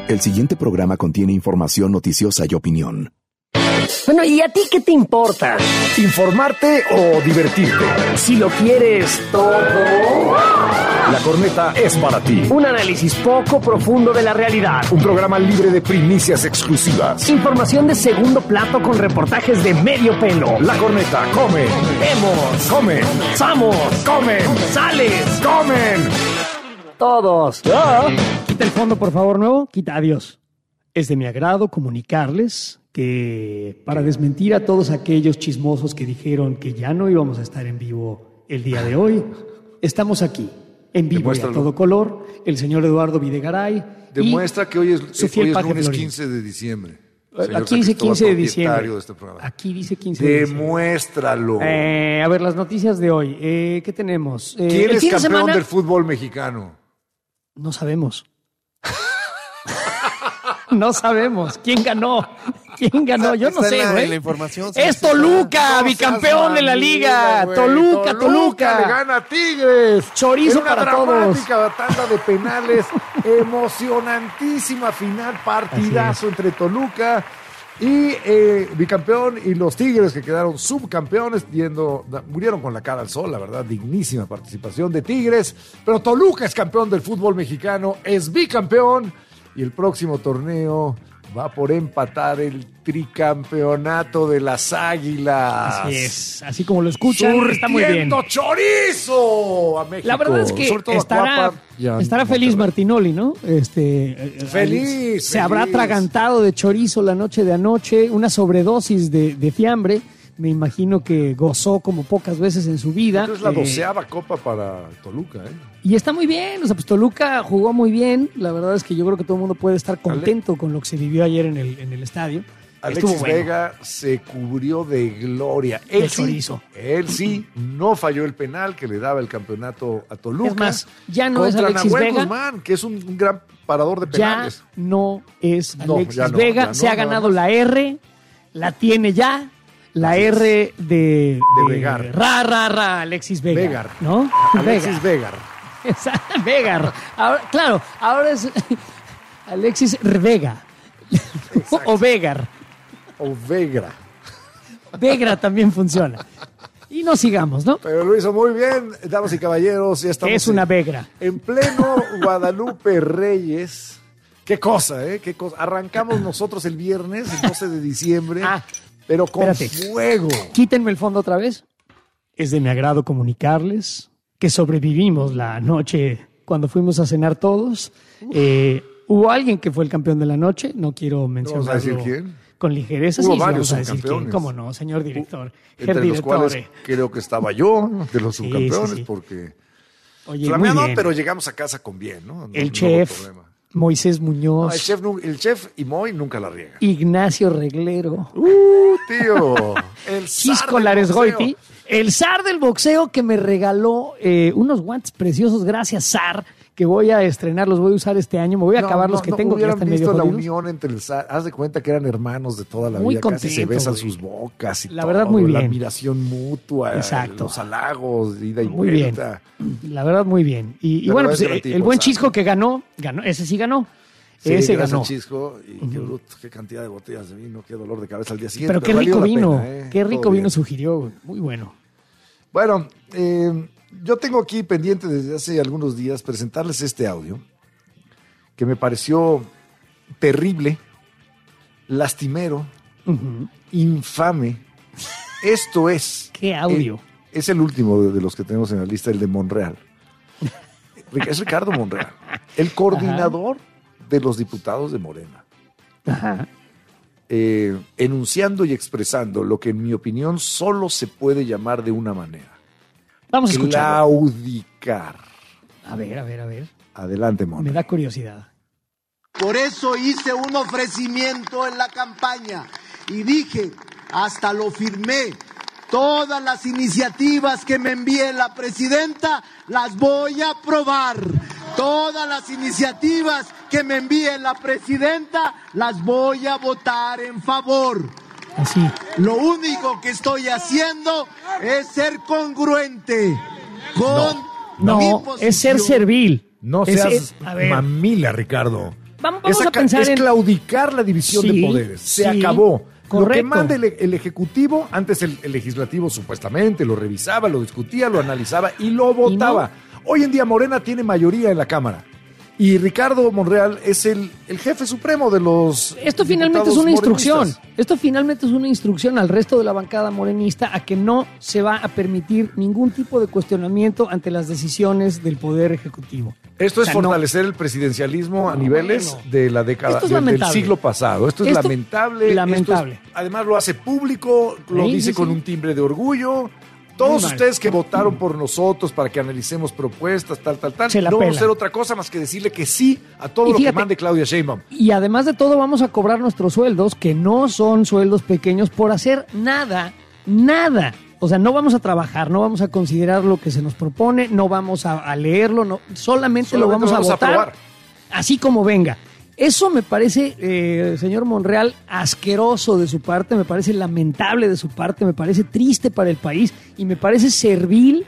El siguiente programa contiene información noticiosa y opinión. Bueno, ¿y a ti qué te importa? ¿Informarte o divertirte? Si lo quieres todo. La Corneta es para ti. Un análisis poco profundo de la realidad. Un programa libre de primicias exclusivas. Información de segundo plato con reportajes de medio pelo. La Corneta come. Vemos. Comen. Vamos. Comen. Sales. Comen. Todos. Quita el fondo, por favor, nuevo. Quita, adiós. Es de mi agrado comunicarles que para desmentir a todos aquellos chismosos que dijeron que ya no íbamos a estar en vivo el día de hoy, estamos aquí, en vivo y a todo color, el señor Eduardo Videgaray. Demuestra que hoy es lunes Florín. 15 de diciembre. Aquí dice 15 de diciembre. De este programa. Aquí dice 15 de diciembre. Demuéstralo. A ver, las noticias de hoy. ¿Qué tenemos? ¿Quién es campeón del fútbol mexicano? No sabemos. No sabemos. ¿Quién ganó? ¿Quién ganó? Yo no sé, güey. Es Toluca, bicampeón de la liga. Toluca. Le gana a Tigres. Chorizo para todos. Una dramática tanda de penales. Emocionantísima final. Partidazo entre Toluca y bicampeón y los Tigres, que quedaron subcampeones, murieron con la cara al sol, la verdad. Dignísima participación de Tigres. Pero Toluca es campeón del fútbol mexicano. Es bicampeón. Y el próximo torneo va por empatar el tricampeonato de las Águilas. Así es, así como lo escuchan, está muy bien. ¡Chorizo! A México. La verdad es que estará feliz Martinoli, ¿no? Feliz. Se habrá atragantado de chorizo la noche de anoche, una sobredosis de fiambre. Me imagino que gozó como pocas veces en su vida. Es la 12ª copa para Toluca, ¿eh? Y está muy bien, o sea, pues Toluca jugó muy bien. La verdad es que yo creo que todo el mundo puede estar contento con lo que se vivió ayer en el estadio. Alexis Vega se cubrió de gloria. Él sí no falló el penal que le daba el campeonato a Toluca. Es más, ya no es Alexis Nahuel Vega. Guzmán, que es un gran parador de penales. Ya no es Alexis Vega. Se ha ganado la R, la tiene ya. La R de Vegar. Alexis Vega. Vegar. ¿No? Alexis Vegar. Vegar. Ahora es Alexis Vega. O Vegar. O Vegra. Vegra también funciona. Y no sigamos, ¿no? Pero lo hizo muy bien, damas y caballeros. Ya estamos es una Vegra. En pleno Guadalupe Reyes. Qué cosa, ¿eh? Qué cosa. Arrancamos nosotros el viernes, el 12 de diciembre. Pero con fuego. Quítenme el fondo otra vez. Es de mi agrado comunicarles que sobrevivimos la noche cuando fuimos a cenar todos. Hubo alguien que fue el campeón de la noche. No quiero mencionarlo. ¿Vamos a decir quién? Con ligereza. Hubo sí, varios vamos a decir subcampeones. quién. ¿Cómo no, señor director? Entre los cuales creo que estaba yo, de los subcampeones, sí. porque... Oye, Flameado, pero llegamos a casa con bien, ¿no? El chef... Moisés Muñoz. El chef y Moy nunca la riega. Ignacio Reglero. Tío. El Chisco Laresgoiti. El zar del boxeo que me regaló unos guantes preciosos. Gracias, zar. Que voy a estrenar, los voy a usar este año. Me voy a acabar los que tengo. Hubieran que visto medio la jodidos. unión entre el zar. Haz de cuenta que eran hermanos de toda la muy vida. Contento, casi se besan güey. sus bocas y la todo. Verdad, muy bien. La admiración mutua. Exacto. Los halagos, ida y muy vuelta. Bien. La verdad, muy bien. Y bueno, pues el buen Chisco que ganó. Ese sí ganó. Sí, ese ganó. Chisco, y qué cantidad de botellas de vino, qué dolor de cabeza al día siguiente. Pero qué rico vino, pena, qué rico vino sugirió, muy bueno. Bueno, yo tengo aquí pendiente desde hace algunos días presentarles este audio que me pareció terrible, lastimero, infame. Esto es... ¿Qué audio? Es el último de los que tenemos en la lista, el de Monreal. Es Ricardo Monreal, el coordinador de los diputados de Morena. Ajá. Enunciando y expresando lo que en mi opinión solo se puede llamar de una manera. Vamos a escucharlo. Claudicar. A ver. Adelante, Monreal. Me da curiosidad. Por eso hice un ofrecimiento en la campaña y dije, hasta lo firmé, todas las iniciativas que me envíe la presidenta las voy a aprobar. Todas las iniciativas que me envíe la presidenta las voy a votar en favor. Así. Lo único que estoy haciendo es ser congruente con No, es ser servil. No seas mamila, Ricardo. vamos a pensar es claudicar la división de poderes. Se acabó. Correcto. Lo que manda el Ejecutivo, antes el Legislativo supuestamente lo revisaba, lo discutía, lo analizaba y lo votaba. Hoy en día Morena tiene mayoría en la Cámara. Y Ricardo Monreal es el jefe supremo de los Esto finalmente es una instrucción. Esto finalmente es una instrucción al resto de la bancada morenista a que no se va a permitir ningún tipo de cuestionamiento ante las decisiones del Poder Ejecutivo. Esto es fortalecer el presidencialismo a niveles de la década del siglo pasado. Esto es lamentable. Lamentable. Además lo hace público, lo dice con un timbre de orgullo. Todos ustedes que votaron por nosotros para que analicemos propuestas, tal, no vamos a hacer otra cosa más que decirle que sí a todo lo que mande Claudia Sheinbaum. Y además de todo vamos a cobrar nuestros sueldos, que no son sueldos pequeños, por hacer nada. O sea, no vamos a trabajar, no vamos a considerar lo que se nos propone, no vamos a leerlo, solamente lo vamos a votar así como venga. Eso me parece, señor Monreal, asqueroso de su parte, me parece lamentable de su parte, me parece triste para el país y me parece servil,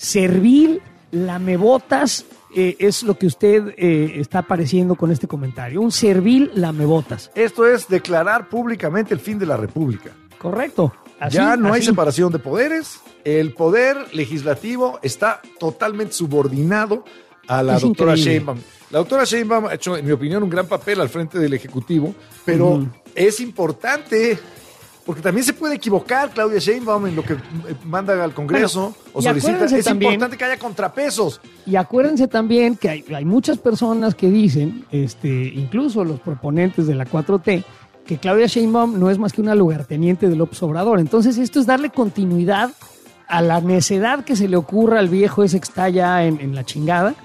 lamebotas, es lo que usted está apareciendo con este comentario, un servil lamebotas. Esto es declarar públicamente el fin de la República. Correcto. Ya no hay separación de poderes, el poder legislativo está totalmente subordinado a la doctora Sheinbaum. La doctora Sheinbaum ha hecho, en mi opinión, un gran papel al frente del Ejecutivo, pero es importante, porque también se puede equivocar Claudia Sheinbaum en lo que manda al Congreso o solicita. Es importante que haya contrapesos. Y acuérdense también que hay muchas personas que dicen, incluso los proponentes de la 4T, que Claudia Sheinbaum no es más que una lugarteniente de López Obrador. Entonces esto es darle continuidad a la necedad que se le ocurra al viejo ese que está ya en la chingada,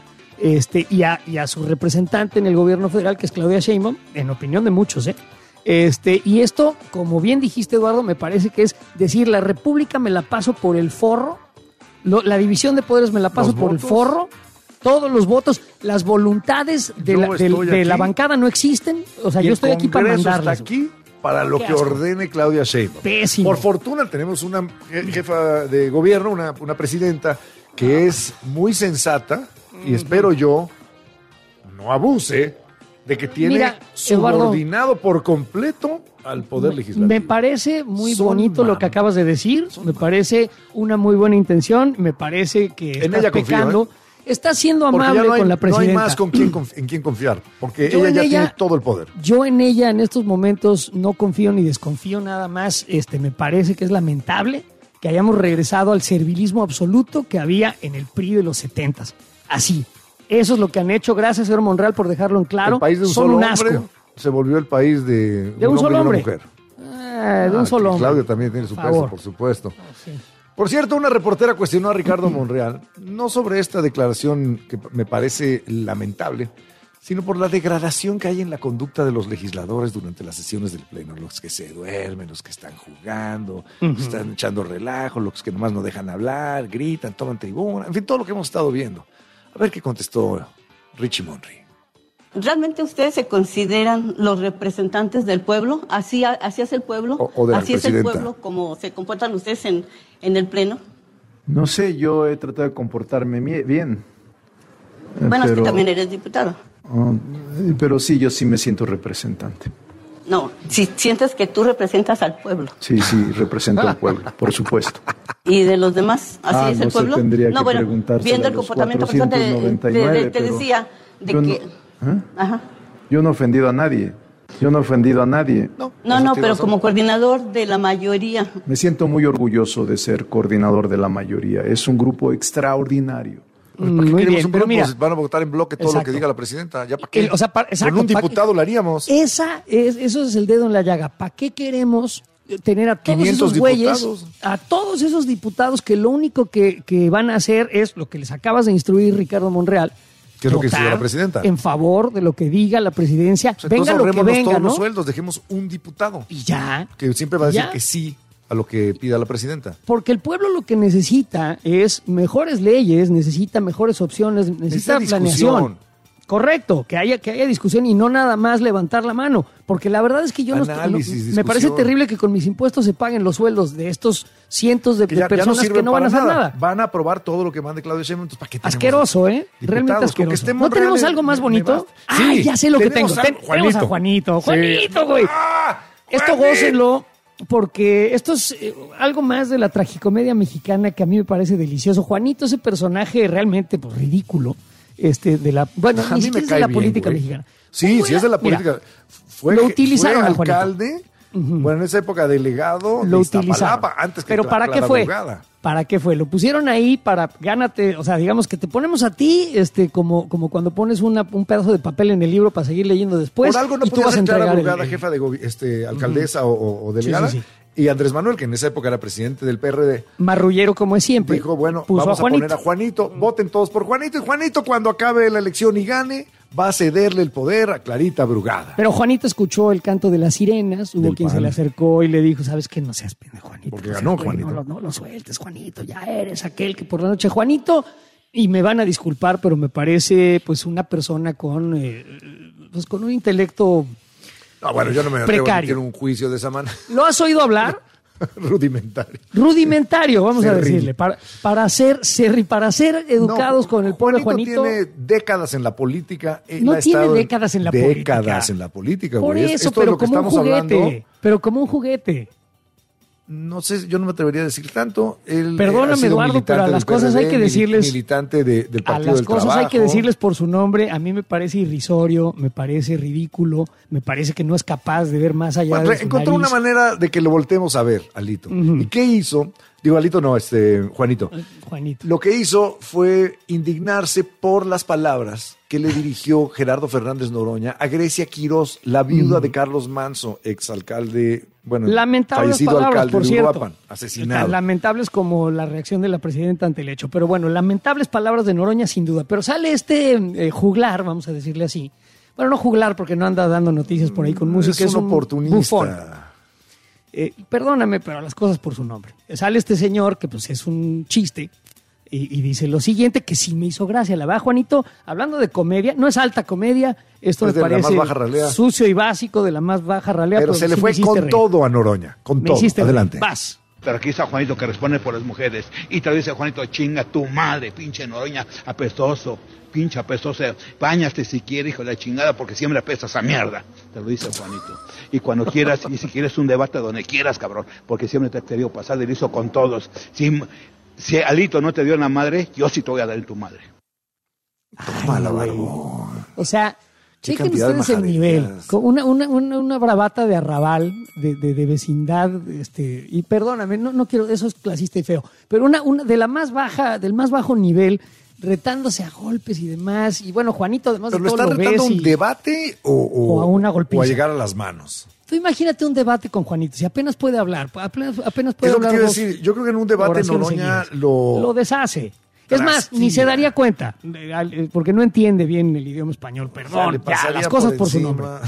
y a su representante en el gobierno federal, que es Claudia Sheinbaum, en opinión de muchos, y esto, como bien dijiste, Eduardo, me parece que es decir, la república me la paso por el forro, la división de poderes me la paso por el forro, todos los votos, las voluntades de la bancada no existen, o sea, yo estoy aquí para mandarlas. Está aquí para lo que ordene Claudia Sheinbaum. Pésimo. Por fortuna tenemos una jefa de gobierno, una presidenta que es muy sensata y espero yo no abuse de que tiene subordinado por completo al Poder Legislativo. Me parece muy bonito lo que acabas de decir, me parece una muy buena intención, me parece que estás pecando. Está siendo amable con la presidenta. No hay más en quién confiar, porque ella ya tiene todo el poder. Yo en ella en estos momentos no confío ni desconfío nada más. Me parece que es lamentable que hayamos regresado al servilismo absoluto que había en el PRI de los 70s. Así. Eso es lo que han hecho. Gracias, señor Monreal, por dejarlo en claro. El país de un Son solo un hombre asco. se volvió el país de un solo hombre. Y una De mujer. un solo hombre. Claudia también tiene su peso, por supuesto. Sí. Por cierto, una reportera cuestionó a Ricardo Monreal, no sobre esta declaración que me parece lamentable, sino por la degradación que hay en la conducta de los legisladores durante las sesiones del Pleno. Los que se duermen, los que están jugando, los que están echando relajo, los que nomás no dejan hablar, gritan, toman tribuna, en fin, todo lo que hemos estado viendo. A ver qué contestó Richie Monry. ¿Realmente ustedes se consideran los representantes del pueblo? ¿Así es el pueblo? O de la ¿Así presidenta? Es el pueblo como se comportan ustedes en el Pleno? No sé, yo he tratado de comportarme bien. Bueno, es que también eres diputado. Pero sí, yo sí me siento representante. No, si sientes que tú representas al pueblo. Sí, represento al pueblo, por supuesto. ¿Y de los demás? ¿Así es el pueblo? Tendría que preguntárselo viendo el comportamiento te decía de que... Ajá. Yo no he ofendido a nadie. No, pero como coordinador de la mayoría. Me siento muy orgulloso de ser coordinador de la mayoría. Es un grupo extraordinario. Muy bien, pero mira, van a votar en bloque todo lo que diga la presidenta. ¿Ya para qué? Con un diputado lo haríamos. Eso es el dedo en la llaga. ¿Para qué queremos tener a todos esos güeyes, a todos esos diputados que lo único que van a hacer es lo que les acabas de instruir Ricardo Monreal? ¿Qué es lo que dice la presidenta? En favor de lo que diga la presidencia. O sea, venga lo que venga, todos ¿no? los sueldos, dejemos un diputado. Y ya. Que siempre va a decir que sí a lo que pida la presidenta. Porque el pueblo lo que necesita es mejores leyes, necesita mejores opciones, necesita planeación. Correcto, que haya discusión y no nada más levantar la mano, porque la verdad es que yo me parece terrible que con mis impuestos se paguen los sueldos de estos cientos de personas que no van a hacer nada. Van a aprobar todo lo que mande Claudia Sheinbaum, entonces ¿para qué tenemos asqueroso, realmente asqueroso. ¿No tenemos algo más bonito? Sí, ya sé lo que tengo. Tenemos a Juanito. Juanito, güey. Esto gócenlo, porque esto es algo más de la tragicomedia mexicana que a mí me parece delicioso. Juanito, ese personaje realmente ridículo. De la, bueno, a ni mí me siquiera cae es de la bien, política güey. mexicana. Sí, sí es de la política. Mira, lo utilizaron fue a Juanito. alcalde, bueno, en esa época delegado lo de utilizaron. Iztapalapa, antes que pero ¿para qué fue? Abogada. ¿Para qué fue? Lo pusieron ahí para gánate, o sea, digamos que te ponemos a ti, como cuando pones un pedazo de papel en el libro para seguir leyendo después. Por algo no y tú vas a podía ser entregar abogada, jefa de alcaldesa o delegada. Sí. Y Andrés Manuel, que en esa época era presidente del PRD, marrullero como es siempre, dijo, bueno, puso vamos a poner a Juanito, voten todos por Juanito, y Juanito cuando acabe la elección y gane, va a cederle el poder a Clarita Brugada. Pero Juanito escuchó el canto de las sirenas, hubo Del quien PAN. se le acercó y le dijo, ¿sabes qué? No seas pendejo, Juanito. Porque ganó Juanito. No lo sueltes, Juanito, ya eres aquel que por la noche, Juanito, y me van a disculpar, pero me parece pues una persona con un intelecto No, bueno, yo no me atrevo a precario. emitir un juicio de esa manera. ¿Lo has oído hablar? Rudimentario. Rudimentario, vamos a Cerril. decirle, para ser educados con el pueblo, Juanito. Tiene décadas en la política. No tiene décadas en la política. Décadas en la política, Por güey. eso, Esto pero es lo que como un estamos juguete. hablando. Pero como un juguete. No sé, yo no me atrevería a decir tanto. Él, Perdóname, ha sido Eduardo, pero a militante las del cosas hay PRD, que decirles. Militante del A Partido las del cosas Trabajo. hay que decirles por su nombre. A mí me parece irrisorio, me parece ridículo, me parece que no es capaz de ver más allá Bueno, de su encontró nariz. una manera de que lo volteemos a ver, Alito. ¿Y qué hizo? Digo, Alito no, Juanito. Juanito. Lo que hizo fue indignarse por las palabras que le dirigió Gerardo Fernández Noroña a Grecia Quirós, la viuda de Carlos Manso, exalcalde, Lamentables fallecido palabras, alcalde por de cierto. Uruapan, asesinado. Tan lamentables como la reacción de la presidenta ante el hecho. Pero bueno, lamentables palabras de Noroña sin duda. Pero sale juglar, vamos a decirle así. Bueno, no juglar porque no anda dando noticias por ahí con música. Es un oportunista. Bufón. Perdóname, pero las cosas por su nombre. Sale este señor que pues es un chiste y dice lo siguiente que sí me hizo gracia. La verdad, Juanito, hablando de comedia, no es alta comedia, esto Es me de la parece más baja ralea. sucio y básico de la más baja ralea. Pero se le sí fue me hiciste con reír. todo a Noroña, con Me todo. hiciste reír. Adelante. Vas. Pero aquí está Juanito que responde por las mujeres. Y te lo dice Juanito, chinga tu madre, pinche Noroña, apestoso, pinche apestoso. Báñate si quieres, hijo de la chingada, porque siempre apestas a mierda. Te lo dice Juanito. Y cuando quieras, y si quieres un debate donde quieras, cabrón, porque siempre te he querido pasar de liso con todos. Si Alito no te dio la madre, yo sí te voy a dar en tu madre. Tómala, barbón. O sea, Qué chequen cantidad de ustedes el nivel. majaderías. Con una bravata de arrabal, de vecindad, y perdóname, no quiero, eso es clasista y feo, pero una de la más baja, del más bajo nivel, retándose a golpes y demás. Y bueno, Juanito, además ¿Pero de lo todo están lo retando a ves un debate o a una golpiza? o a llegar a las manos? Tú imagínate un debate con Juanito, si apenas puede hablar, apenas Es puede lo que hablar quiero dos decir. Yo creo que en un debate oraciones Noroña seguidas. lo deshace. Es más, ni se daría cuenta, porque no entiende bien el idioma español. Perdón, le ya, pasaría las cosas por su encima. nombre.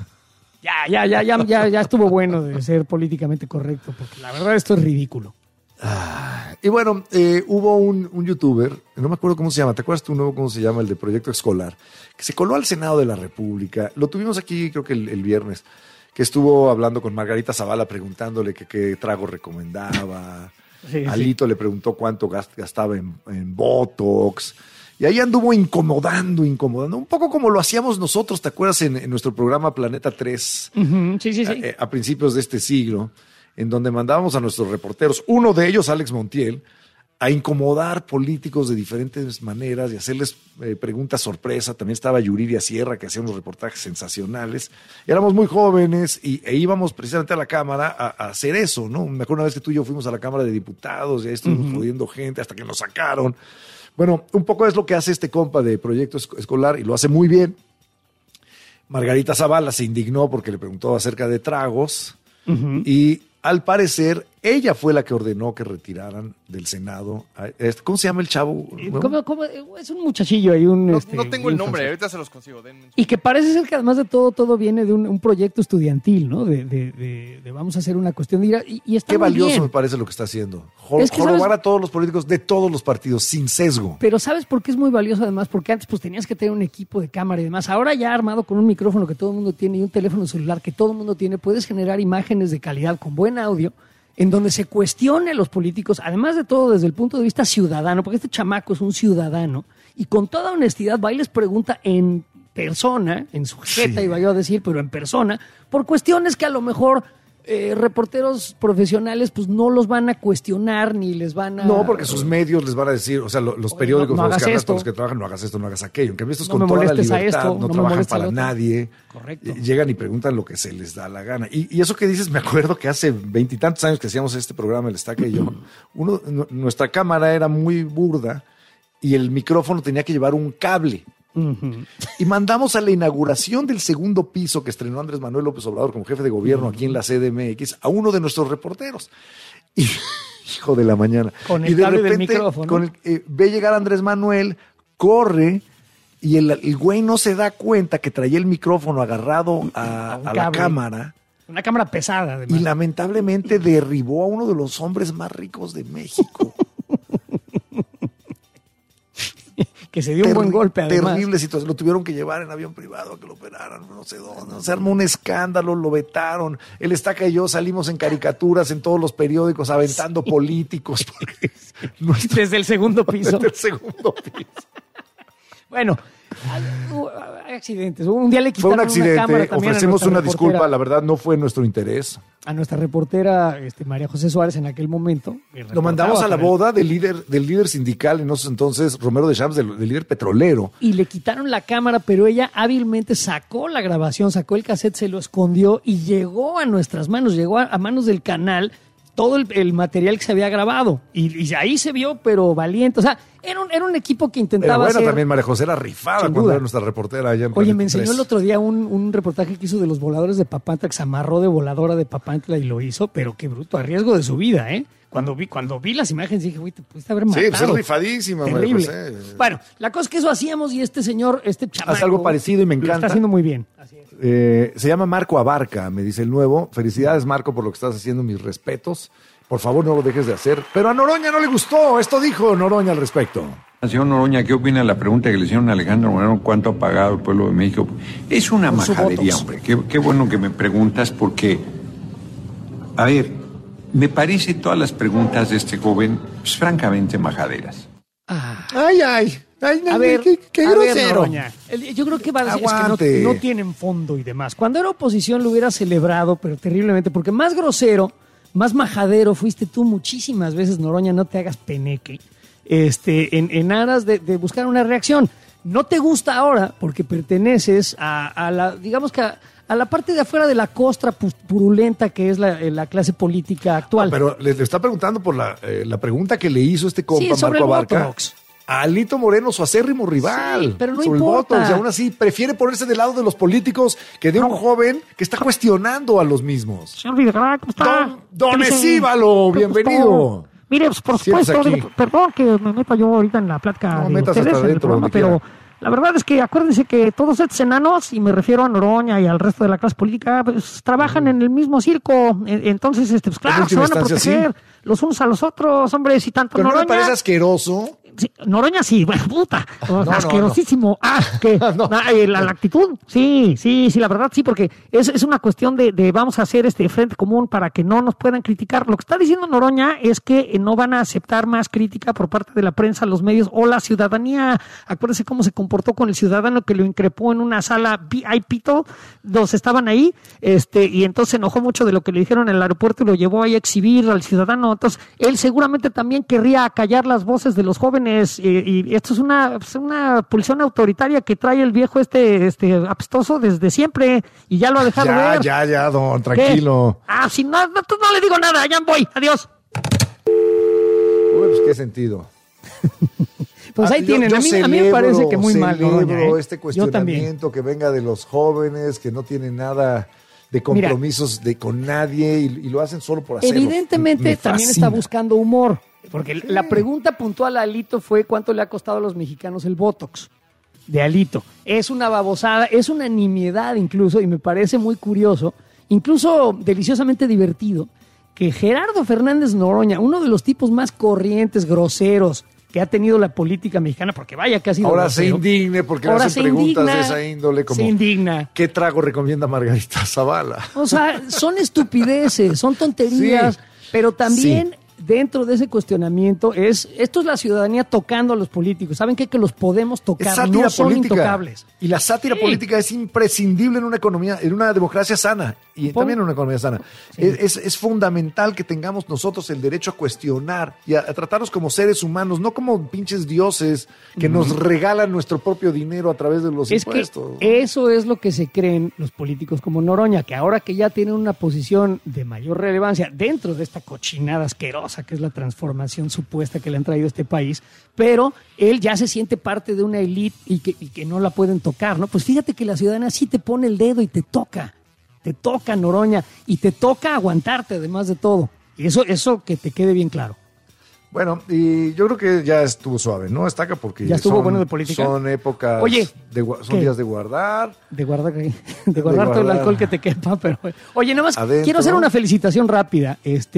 Ya estuvo bueno de ser políticamente correcto, porque la verdad esto es ridículo. Y bueno, hubo un youtuber, no me acuerdo cómo se llama, ¿te acuerdas tú nuevo cómo se llama? El de Proyecto Escolar, que se coló al Senado de la República. Lo tuvimos aquí creo que el viernes, que estuvo hablando con Margarita Zavala preguntándole que qué trago recomendaba. Sí, Alito le preguntó cuánto gastaba en Botox. Y ahí anduvo incomodando. Un poco como lo hacíamos nosotros, ¿te acuerdas? En nuestro programa Planeta 3. Ujú, sí. A principios de este siglo, en donde mandábamos a nuestros reporteros, uno de ellos, Alex Montiel, a incomodar políticos de diferentes maneras y hacerles preguntas sorpresa. También estaba Yuridia Sierra, que hacía unos reportajes sensacionales. Éramos muy jóvenes e íbamos precisamente a la Cámara a hacer eso, ¿no? Me acuerdo una vez que tú y yo fuimos a la Cámara de Diputados y ahí estuvimos jodiendo gente hasta que nos sacaron. Bueno, un poco es lo que hace este compa de Proyecto Escolar y lo hace muy bien. Margarita Zavala se indignó porque le preguntó acerca de tragos y al parecer ella fue la que ordenó que retiraran del Senado. ¿Cómo se llama el chavo? ¿Cómo? Es un muchachillo ahí. No tengo el nombre, ahorita se los consigo. Y que parece ser que además de todo viene de un proyecto estudiantil, ¿no? De vamos a hacer una cuestión de ir y está Qué muy valioso bien. me parece lo que está haciendo. Es que, jorobar ¿sabes? a todos los políticos de todos los partidos, sin sesgo. Pero ¿sabes por qué es muy valioso además? Porque antes pues tenías que tener un equipo de cámara y demás. Ahora ya armado con un micrófono que todo el mundo tiene y un teléfono celular que todo el mundo tiene, puedes generar imágenes de calidad con buen audio en donde se cuestione a los políticos, además de todo desde el punto de vista ciudadano, porque este chamaco es un ciudadano y con toda honestidad va y les pregunta en persona, en su jeta Sí. iba yo a decir, pero en persona, por cuestiones que a lo mejor reporteros profesionales pues no los van a cuestionar ni les van a... No, porque sus medios les van a decir, o sea, los periódicos, no los hagas canales esto. para los que trabajan, no hagas esto, no hagas aquello. En cambio, estos No con me toda la molestes a libertad, esto, no no me trabajan molestes para al otro. nadie. Correcto. Llegan y preguntan lo que se les da la gana. Y eso que dices, me acuerdo que hace 20 y tantos años que hacíamos este programa, el Estaca y yo, nuestra cámara era muy burda y el micrófono tenía que llevar un cable. Y mandamos a la inauguración del segundo piso que estrenó Andrés Manuel López Obrador como jefe de gobierno aquí en la CDMX a uno de nuestros reporteros. Y, hijo de la mañana. Con el y de cable del repente, micrófono. ve llegar Andrés Manuel, corre y el güey no se da cuenta que traía el micrófono agarrado a la cable. cámara. Una cámara pesada, además. Y lamentablemente derribó a uno de los hombres más ricos de México. Que se dio un buen golpe, además. Terrible situación. Lo tuvieron que llevar en avión privado a que lo operaran, no sé dónde. Se armó un escándalo, lo vetaron. El Estaca y yo salimos en caricaturas en todos los periódicos aventando políticos. Desde el segundo piso. Desde el segundo piso. Bueno, hay accidentes. Un día le Fue quitaron un accidente. una cámara también Ofrecemos a nuestra una reportera. disculpa. La verdad, no fue nuestro interés. A nuestra reportera María José Suárez en aquel momento. Lo mandamos a la boda del líder sindical en esos entonces, Romero de Champs, del líder petrolero. Y le quitaron la cámara, pero ella hábilmente sacó la grabación, sacó el cassette, se lo escondió y llegó a nuestras manos, llegó a manos del canal todo el material que se había grabado. Y ahí se vio, pero valiente. O sea, era un equipo que intentaba Pero bueno, hacer... también María José era rifada Sin cuando duda. era nuestra reportera allá en Oye, Planeta me enseñó 3. el otro día un reportaje que hizo de los voladores de Papantla, que se amarró de voladora de Papantla y lo hizo, pero qué bruto, a riesgo de su vida, ¿eh? Cuando vi las imágenes dije, güey, te pudiste haber matado. Sí, pues es rifadísima, María Terrible. José. Bueno, la cosa es que eso hacíamos y este señor, este chamaco... Hace algo parecido y me lo encanta. está haciendo muy bien. Así es. Se llama Marco Abarca, me dice el nuevo. Felicidades, Marco, por lo que estás haciendo, mis respetos. Por favor, no lo dejes de hacer. Pero a Noroña no le gustó. Esto dijo Noroña al respecto. Señor Noroña, ¿qué opina de la pregunta que le hicieron a Alejandro Moreno? ¿Cuánto ha pagado el pueblo de México? Es una Por su majadería, votos. hombre. Qué bueno que me preguntas porque, a ver, me parece todas las preguntas de este joven, pues, francamente majaderas. Ay. A ver, qué a ver, grosero. Noroña, yo creo que va a decir es Aguante. que no tienen fondo y demás. Cuando era oposición lo hubiera celebrado, pero terriblemente, porque más grosero, más majadero fuiste tú muchísimas veces, Noroña, no te hagas peneque, en aras de buscar una reacción. No te gusta ahora porque perteneces a la, digamos que a la parte de afuera de la costra purulenta que es la clase política actual. Pero le está preguntando por la pregunta que le hizo este compa Sí, sobre Marco el Abarca. Botox. A Alito Moreno, su acérrimo rival. Sí, pero no sobre importa. el Botox, y aún así prefiere ponerse del lado de los políticos que de un joven que está cuestionando a los mismos. Señor Videgaray, ¿cómo está? Don ¿Qué dice? Escíbalo, ¿Qué bienvenido. gustó? Mire, pues, por Siéntese supuesto, aquí. perdón que me meta yo ahorita en la plática No, de métase ustedes hasta en el adentro, programa, donde pero quiera. la verdad es que acuérdense que todos estos enanos, y me refiero a Noroña y al resto de la clase política, pues trabajan en el mismo circo. Entonces, pues claro, se última van a instancia, proteger los unos a los otros, hombre, si tanto Pero no le Noroña... parece asqueroso. Sí, Noroña sí, bueno, puta, no, asquerosísimo. La actitud, sí, la verdad sí, porque es una cuestión de vamos a hacer este frente común para que no nos puedan criticar. Lo que está diciendo Noroña es que no van a aceptar más crítica por parte de la prensa, los medios o la ciudadanía. Acuérdense cómo se comportó con el ciudadano que lo increpó en una sala VIP, dos estaban ahí, y entonces se enojó mucho de lo que le dijeron en el aeropuerto y lo llevó ahí a exhibir al ciudadano. Entonces, él seguramente también querría acallar las voces de los jóvenes, y esto es una pulsión autoritaria que trae el viejo apestoso desde siempre, y ya lo ha dejado ver. Ya, don, tranquilo. ¿Qué? Si no le digo nada, ya voy, adiós. Uy, pues qué sentido. Pues ahí tienen, yo a mí me parece que muy mal, Noroña, celebro ¿eh? este Yo también. cuestionamiento que venga de los jóvenes, que no tienen nada de compromisos con nadie y lo hacen solo por hacerlo. Evidentemente Me también fascina. está buscando humor. Porque la pregunta puntual a Alito fue cuánto le ha costado a los mexicanos el Botox de Alito. Es una babosada, es una nimiedad incluso, y me parece muy curioso, incluso deliciosamente divertido, que Gerardo Fernández Noroña, uno de los tipos más corrientes, groseros que ha tenido la política mexicana, porque vaya que ha sido ahora grosero, se indigne porque le hacen preguntas de esa índole como se indigna. ¿Qué trago recomienda Margarita Zavala? O sea, son estupideces, son tonterías, Sí. pero también Sí. dentro de ese cuestionamiento esto es la ciudadanía tocando a los políticos. ¿Saben qué? Que los podemos Es tocar, sátira no son política. intocables. Y la sátira Sí. política es imprescindible en una economía, en una democracia sana y también en una economía sana. Es fundamental que tengamos nosotros el derecho a cuestionar y a tratarnos como seres humanos, no como pinches dioses que nos regalan nuestro propio dinero a través de los Es impuestos. que eso es lo que se creen los políticos como Noroña, que ahora que ya tienen una posición de mayor relevancia dentro de esta cochinada asquerosa que es la transformación supuesta que le han traído a este país, pero él ya se siente parte de una élite y que no la pueden tocar, ¿no? Pues fíjate que la ciudadanía sí te pone el dedo y te toca Noroña, y te toca aguantarte además de todo. Y eso que te quede bien claro. Bueno, y yo creo que ya estuvo suave, ¿no? Estaca porque ya estuvo bueno de política. Son épocas, oye, son días de guardar. De guardar todo el alcohol que te quepa, pero oye, nada más adentro. Quiero hacer una felicitación rápida.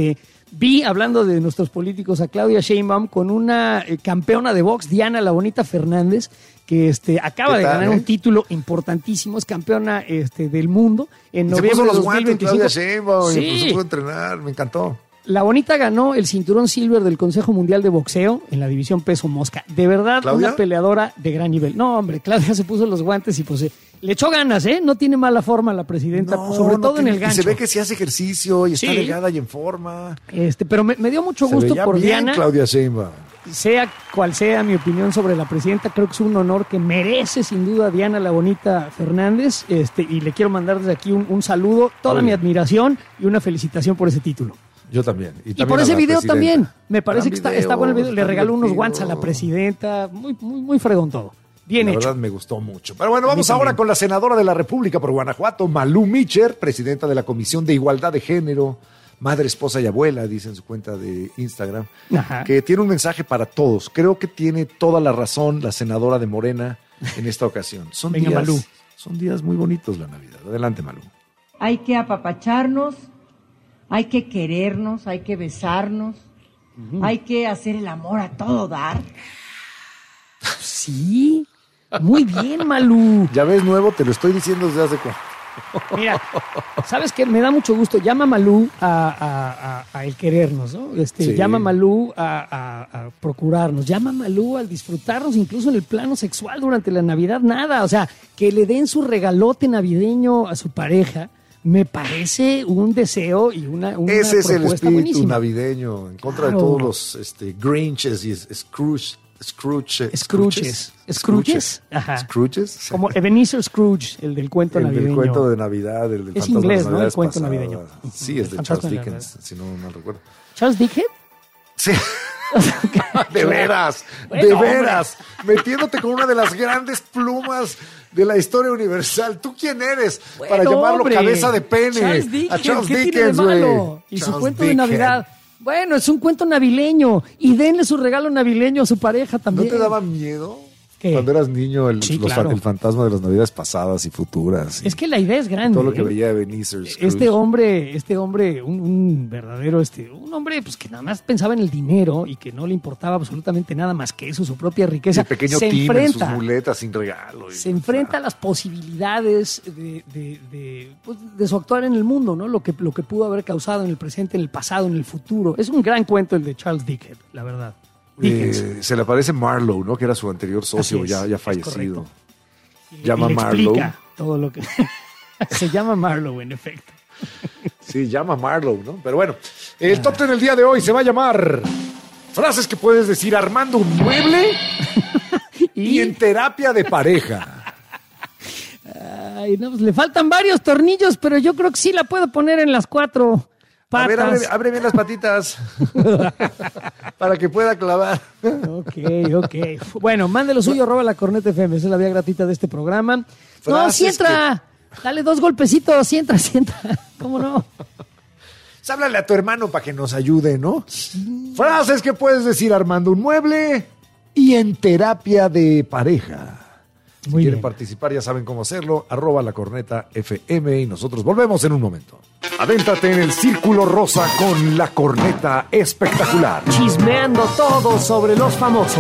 Vi, hablando de nuestros políticos, a Claudia Sheinbaum con una campeona de box, Diana La Bonita Fernández, que acaba de ganar un título importantísimo, es campeona del mundo en noviembre se puso de los guantes 2025. Claudia Sheinbaum Sí. y se pudo entrenar, me encantó. La Bonita ganó el cinturón silver del Consejo Mundial de Boxeo en la división peso mosca. De verdad, ¿Claudia? una peleadora de gran nivel. No, hombre, Claudia se puso los guantes y pues le echó ganas, ¿eh? No tiene mala forma la presidenta, sobre todo en el gancho. Y se ve que sí hace ejercicio y está Sí. delgada y en forma. Pero me dio mucho Se gusto veía por bien, Diana. Claudia Sheinbaum. Sea cual sea mi opinión sobre la presidenta, creo que es un honor que merece sin duda Diana La Bonita Fernández, y le quiero mandar desde aquí un saludo, toda mi admiración y una felicitación por ese título. Yo también. Y por ese video también, me parece que está bueno el video, le está regaló unos divertido. guantes a la presidenta, muy fregón todo. Bien La hecho. verdad me gustó mucho. Pero bueno, vamos A mí ahora también. con la senadora de la República por Guanajuato, Malú Micher, presidenta de la Comisión de Igualdad de Género, madre, esposa y abuela, dice en su cuenta de Instagram, Ajá. que tiene un mensaje para todos. Creo que tiene toda la razón la senadora de Morena en esta ocasión. Venga, Malú. Son días muy bonitos la Navidad. Adelante, Malú. Hay que apapacharnos, hay que querernos, hay que besarnos, hay que hacer el amor a todo dar. Sí, muy bien, Malú. Ya ves, nuevo, te lo estoy diciendo desde hace cuánto. Mira, ¿sabes qué? Me da mucho gusto. Llama Malú a el querernos, ¿no? Sí. Llama Malú a procurarnos. Llama Malú al disfrutarnos incluso en el plano sexual durante la Navidad. Nada, o sea, que le den su regalote navideño a su pareja. Me parece un deseo y una Ese es el propuesta espíritu buenísima. navideño, en contra Claro. de todos los Grinches y Scrooges. Ajá. Scrooges. Como Ebenezer Scrooge, el del cuento El navideño. del cuento de Navidad, el del Es fantasma inglés, de las ¿no? El Navidades cuento pasadas. navideño. Sí, es de El Charles fantasma de las Dickens, si no mal recuerdo. ¿Charles Dickens? Sí. De veras, Bueno, de hombre. veras, metiéndote con una de las grandes plumas de la historia universal. ¿Tú quién eres para Bueno, llamarlo hombre. cabeza de pene? Charles Dickens, a Charles ¿qué Dickens, tiene de malo? güey. Y su Charles cuento de Dickens. Navidad. Bueno, es un cuento navileño. Y denle su regalo navileño a su pareja ¿No también. te daba miedo? ¿Qué? Cuando eras niño, Sí, claro. el fantasma de las Navidades pasadas y futuras. y Es que la idea es grande. todo lo que ¿eh? veía Ebenezer Scrooge. Este hombre, un verdadero, un hombre pues que nada más pensaba en el dinero y que no le importaba absolutamente nada más que eso, su propia riqueza. El pequeño se Tim en sus enfrenta, muletas sin regalo. se enfrenta a las posibilidades de su actuar en el mundo, ¿no? Lo que pudo haber causado en el presente, en el pasado, en el futuro. Es un gran cuento el de Charles Dickens, la verdad. Se le aparece Marlowe, ¿no? Que era su anterior socio, Así es, ya es fallecido. correcto. Llama y le Marlowe. explica todo lo que... Se llama Marlowe, en efecto. Sí, llama Marlowe, ¿no? Pero bueno, el top 10 del día de hoy se va a llamar frases que puedes decir armando un mueble y en terapia de pareja. Ay, no, pues le faltan varios tornillos, pero yo creo que sí la puedo poner en las 4 A ver, patas. abre bien las patitas para que pueda clavar. Ok. Bueno, mándelo suyo, @lacorneta FM. Esa es la vía gratuita de este programa. No, Frases sí entra. Dale 2 golpecitos, sí entra. ¿Cómo no? Pues háblale a tu hermano para que nos ayude, ¿no? Frases que puedes decir armando un mueble y en terapia de pareja. Si quieren participar, ya saben cómo hacerlo. @lacornetafm y nosotros volvemos en un momento. Adéntrate en el Círculo Rosa con La Corneta Espectacular. Chismeando todo sobre los famosos.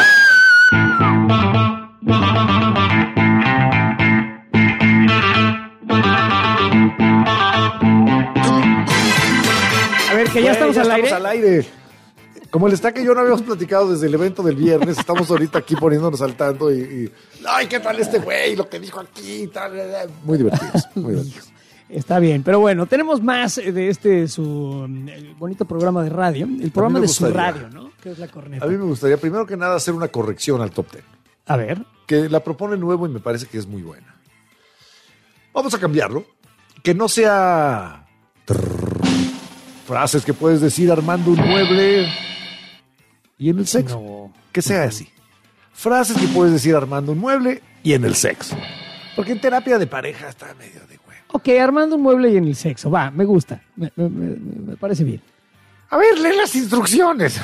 A ver, que ya estamos al aire. Estamos al aire. Como el está que yo no habíamos platicado desde el evento del viernes, estamos ahorita aquí poniéndonos al tanto y ay, ¿qué tal este güey? Lo que dijo aquí, tal. Muy divertidos, muy divertidos. Está bien, pero bueno, tenemos más de su bonito programa de radio, el programa de su radio, ¿no? Que es La Corneta. A mí me gustaría, primero que nada, hacer una corrección al Top 10. A ver. Que la propone nuevo y me parece que es muy buena. Vamos a cambiarlo. Que no sea frases que puedes decir armando un mueble y en el sexo. No. Que sea así. Frases que puedes decir armando un mueble y en el sexo. Porque en terapia de pareja está medio de huevo. Ok, armando un mueble y en el sexo. Va, me gusta. Me parece bien. A ver, lee las instrucciones.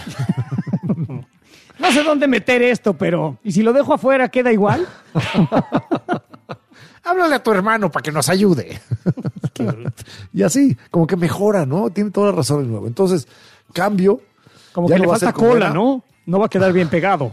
No sé dónde meter esto, pero... ¿Y si lo dejo afuera, queda igual? Háblale a tu hermano para que nos ayude. Qué bruto. Y así, como que mejora, ¿no? Tiene toda la razón el nuevo. Entonces, cambio. Como que le falta cola, ¿no? No va a quedar bien pegado.